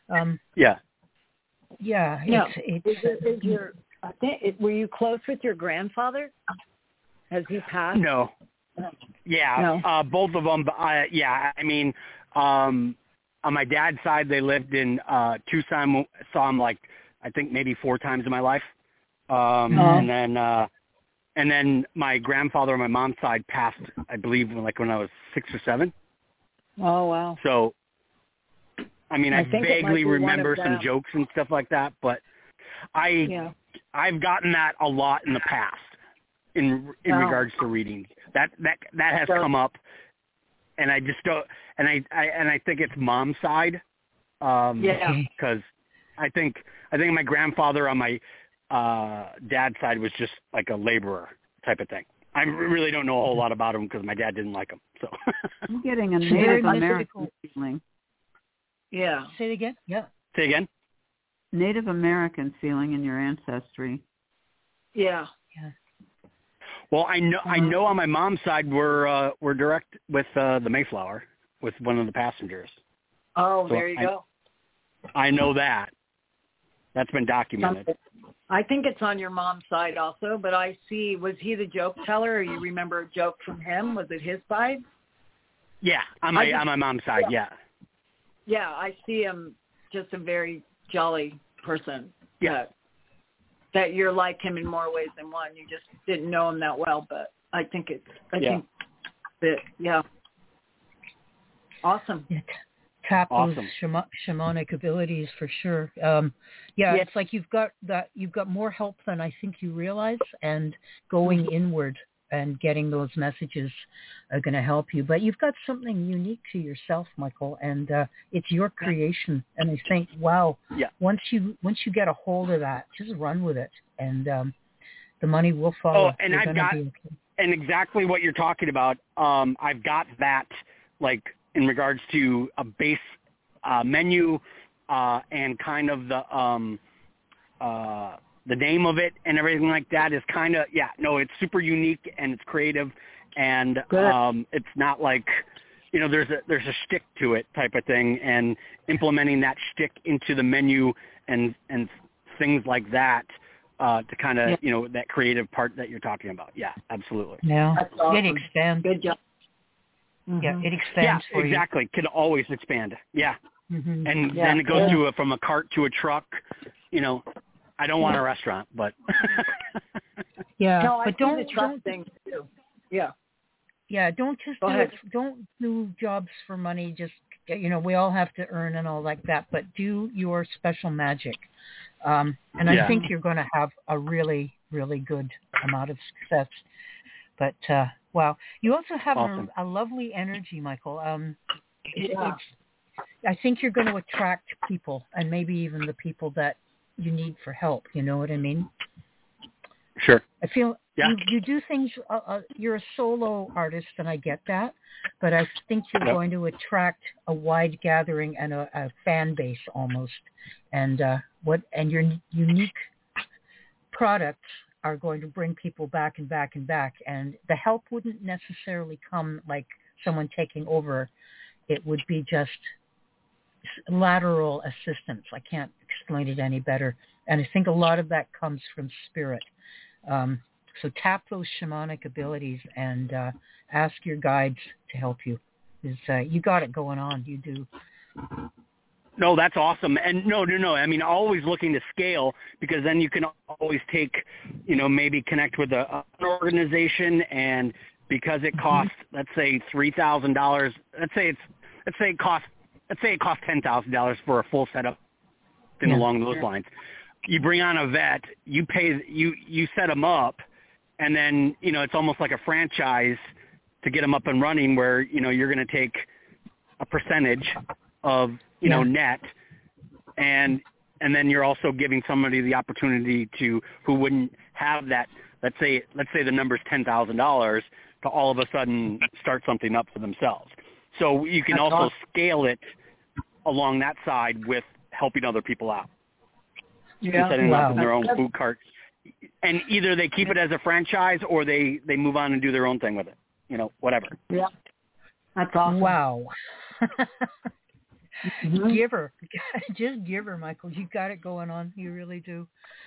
were you close with your grandfather? Has he passed? No. Both of them. I mean, on my dad's side, they lived in Tucson. Saw him like I think maybe 4 times in my life. And then my grandfather on my mom's side passed, I believe, like when I was 6 or 7. Oh wow! So, I mean, I vaguely remember some jokes and stuff like that, but I've gotten that a lot in the past in regards to readings. That has come up, and I just don't. And I think it's mom's side. Because I think my grandfather on my dad's side was just like a laborer type of thing. I really don't know a whole lot about him because my dad didn't like him. So I'm getting a Native American feeling. Yeah. Say it again. Yeah. Say again. Native American feeling in your ancestry. Yeah. Yeah. Well, I know on my mom's side we're direct with the Mayflower with one of the passengers. Oh, so there you go. I know that. That's been documented. I think it's on your mom's side also, but I see, was he the joke teller, or you remember a joke from him? Was it his side? Yeah, on my mom's side, yeah. Yeah, I see him just a very jolly person. Yeah. That you're like him in more ways than one. You just didn't know him that well, but I think think that, yeah. Awesome. Yeah. Tap those awesome. shamanic abilities for sure. It's like you've got more help than I think you realize, and going inward and getting those messages are going to help you. But you've got something unique to yourself, Michael, and it's your creation. And I think, wow, once you get a hold of that, just run with it, and the money will follow. Oh, and and exactly what you're talking about. I've got that, like, in regards to a base menu and kind of the name of it and everything like that is kind of, it's super unique and it's creative, and it's not like, there's a shtick to it type of thing, and implementing that shtick into the menu and things like that to kind of, that creative part that you're talking about. Yeah, absolutely. Yeah, that's awesome. It expands. Good job. Mm-hmm. Yeah, it expands for exactly. Can always expand. Yeah. Mm-hmm. And then it goes from a cart to a truck. I don't want a restaurant, but no, but don't thing too. Yeah. Yeah, don't just don't do jobs for money. Just we all have to earn and all like that, but do your special magic. And I think you're going to have a really, really good amount of success. But wow, you also have a lovely energy, Michael. I think you're going to attract people, and maybe even the people that you need for help. You know what I mean? Sure. I feel you do things. You're a solo artist, and I get that. But I think you're going to attract a wide gathering and a fan base almost. And your unique products are going to bring people back and back and back. And the help wouldn't necessarily come like someone taking over. It would be just lateral assistance. I can't explain it any better. And I think a lot of that comes from spirit. So tap those shamanic abilities and ask your guides to help you. You got it going on. You do. No, that's awesome. And no. I mean, always looking to scale, because then you can always take, maybe connect with an organization, and because it costs, let's say $3,000. Let's say it costs $10,000 for a full setup, and along those lines. You bring on a vet, you set them up, and then it's almost like a franchise to get them up and running, where you're going to take a percentage of net, and then you're also giving somebody the opportunity who wouldn't have that. Let's say the number's $10,000 to all of a sudden start something up for themselves. So you can also scale it along that side with helping other people out. And setting up in their own food cart. And either they keep it as a franchise, or they move on and do their own thing with it. Whatever. Yeah. That's awesome. Wow. Give her. Just give her, Michael. You got it going on. You really do.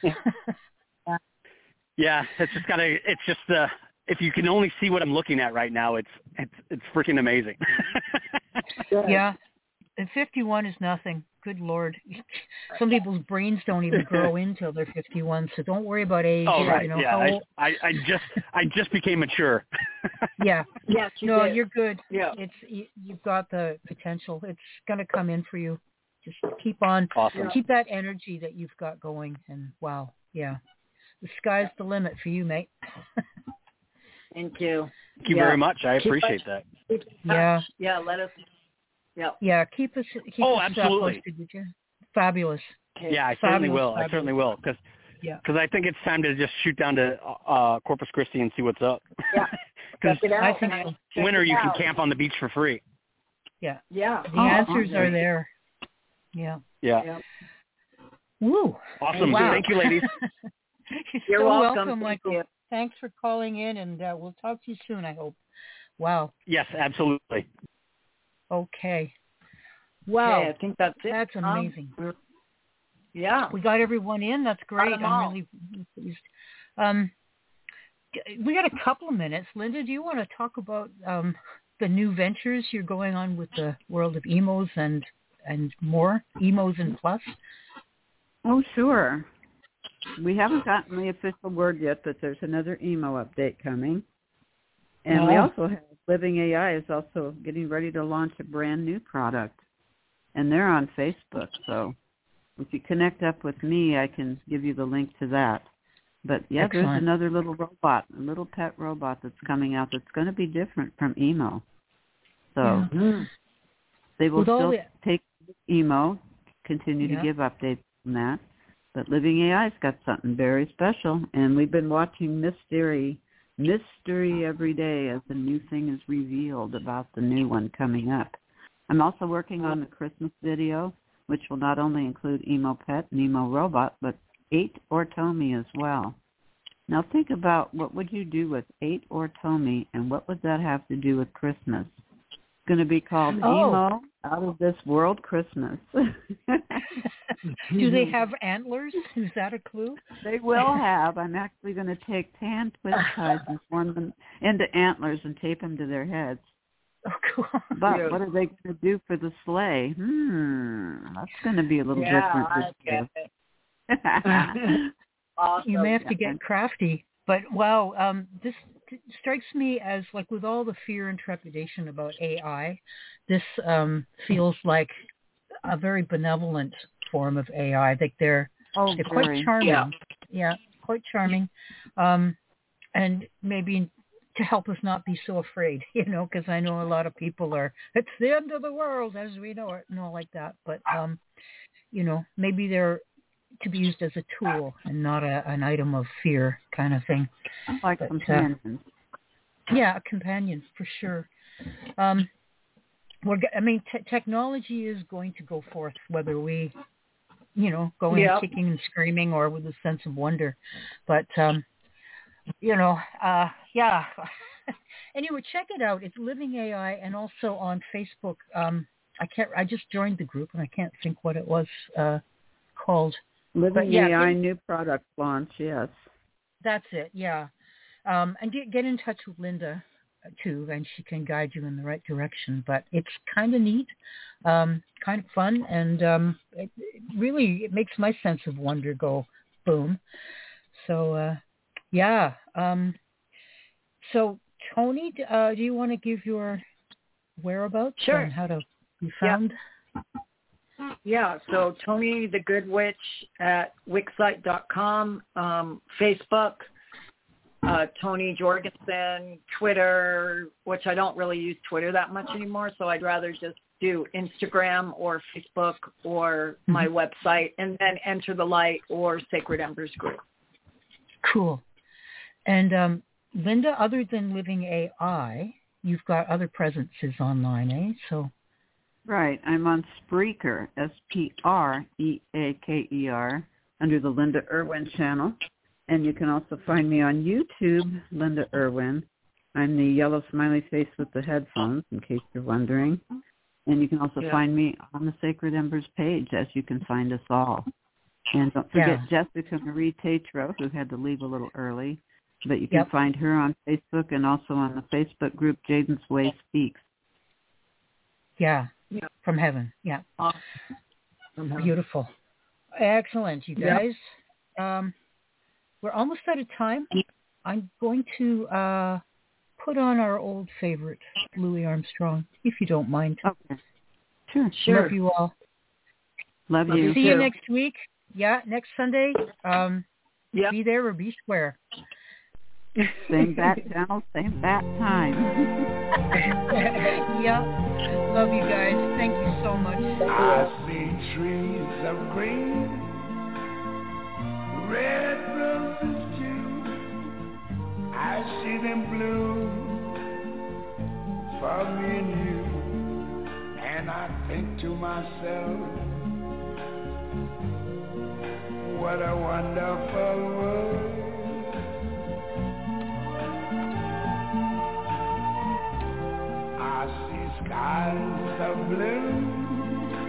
Yeah, it's just if you can only see what I'm looking at right now, it's freaking amazing. Yeah. And 51 is nothing. Good Lord. Some people's brains don't even grow until they're 51, so don't worry about age. Oh, right. I just became mature. Yeah. Yes, you're good. Yeah. You've got the potential. It's going to come in for you. Just keep on. Awesome. Keep that energy that you've got going, and wow. Yeah. The sky's the limit for you, mate. Thank you. Thank you very much. I appreciate that. Yeah. Yeah, let us. Yeah. Yeah, keep us absolutely. posted, would you? Fabulous. Yeah, I certainly will. I certainly will, because I think it's time to just shoot down to Corpus Christi and see what's up. Yeah. Because I think winter you can camp on the beach for free. Yeah. Yeah. The answers are there. Yeah. Yeah. Woo. Awesome. Wow. Thank you, ladies. You're so welcome, Michael. Thank you. Thanks for calling in, and we'll talk to you soon, I hope. Wow. Yes, absolutely. Okay. Wow. Okay, I think that's it. That's amazing. Yeah. We got everyone in. That's great. I'm really pleased. We got a couple of minutes. Linda, do you want to talk about the new ventures you're going on with the World of Emos and more, Emos and Plus? Oh, sure. We haven't gotten the official word yet, but there's another emo update coming. And we also have Living AI is also getting ready to launch a brand new product. And they're on Facebook. So if you connect up with me, I can give you the link to that. But, yeah, Excellent. There's another little robot, a little pet robot that's coming out that's going to be different from emo. So they will still take emo, continue to give updates on that. But Living AI's got something very special, and we've been watching mystery every day as a new thing is revealed about the new one coming up. I'm also working on the Christmas video, which will not only include Emo Pet and Emo Robot, but 8 Ortomi as well. Now think about what would you do with 8 Ortomi, and what would that have to do with Christmas? It's going to be called Emo Out of This World Christmas. Do they have antlers? Is that a clue? They will have. I'm actually going to take tan twist ties and form them into antlers and tape them to their heads. Oh, cool. But what are they going to do for the sleigh? That's going to be a little different this year. Awesome. You may have to get crafty. But, wow, this strikes me as, like, with all the fear and trepidation about AI, this feels like a very benevolent form of AI. I think they're quite charming. Yeah, quite charming. And maybe to help us not be so afraid, because I know a lot of people are, it's the end of the world as we know it, and all like that. But, maybe they're to be used as a tool and not an item of fear kind of thing. Like a companion. Yeah, a companion for sure. Technology is going to go forth, whether we, go in kicking and screaming or with a sense of wonder. But, Anyway, check it out. It's Living AI, and also on Facebook. I just joined the group, and I can't think what it was called. Living AI new product launch, yes. That's it, yeah. And get in touch with Linda, too, and she can guide you in the right direction. But it's kind of neat, kind of fun, and it makes my sense of wonder go boom. So, so, Tony, do you want to give your whereabouts and how to be found? Yeah, so Tony the Good Witch at Wixsite.com, Facebook, Tony Jorgensen, Twitter, which I don't really use Twitter that much anymore, so I'd rather just do Instagram or Facebook or my website, and then Enter the Light or Sacred Embers Group. Cool. And Linda, other than Living AI, you've got other presences online, eh? So. Right. I'm on Spreaker, Spreaker, under the Linda Irwin channel. And you can also find me on YouTube, Linda Irwin. I'm the yellow smiley face with the headphones, in case you're wondering. And you can also find me on the Sacred Embers page, as you can find us all. And don't forget Jessica Marie Tatro, who had to leave a little early. But you can find her on Facebook and also on the Facebook group Jaden's Way Speaks. Yeah. From heaven. Yeah. Beautiful. Excellent, you guys. We're almost out of time. I'm going to put on our old favorite, Louis Armstrong, if you don't mind. Okay. Sure. Love you all. Love you. See you next week. Yeah, next Sunday. Be there or be square. Same bat channel, same bat time. Love you guys. Thank you so much. I see trees of green, red roses too. I see them bloom for me and you. And I think to myself, what a wonderful world. I see skies of blue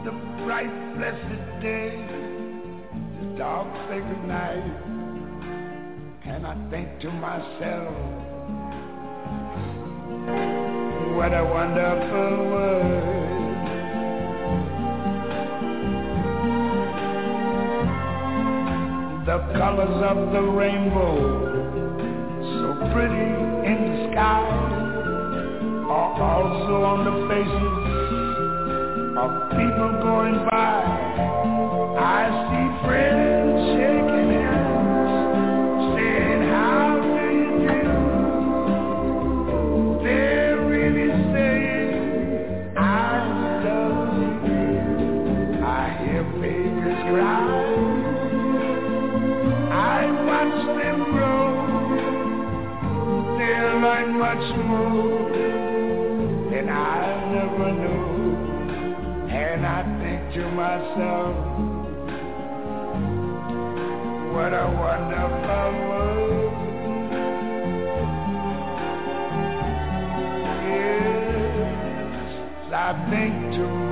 the bright, blessed day, the dark, sacred night, and I think to myself, what a wonderful world. The colors of the rainbow, so pretty in the sky, are also on the faces of people going by. I see friends shaking hands, saying, how do you do? They're really saying, I love you. I hear babies cry. I watch them grow. They'll learn much more than I never knew. And I think to myself, what a wonderful world. Yes, I think to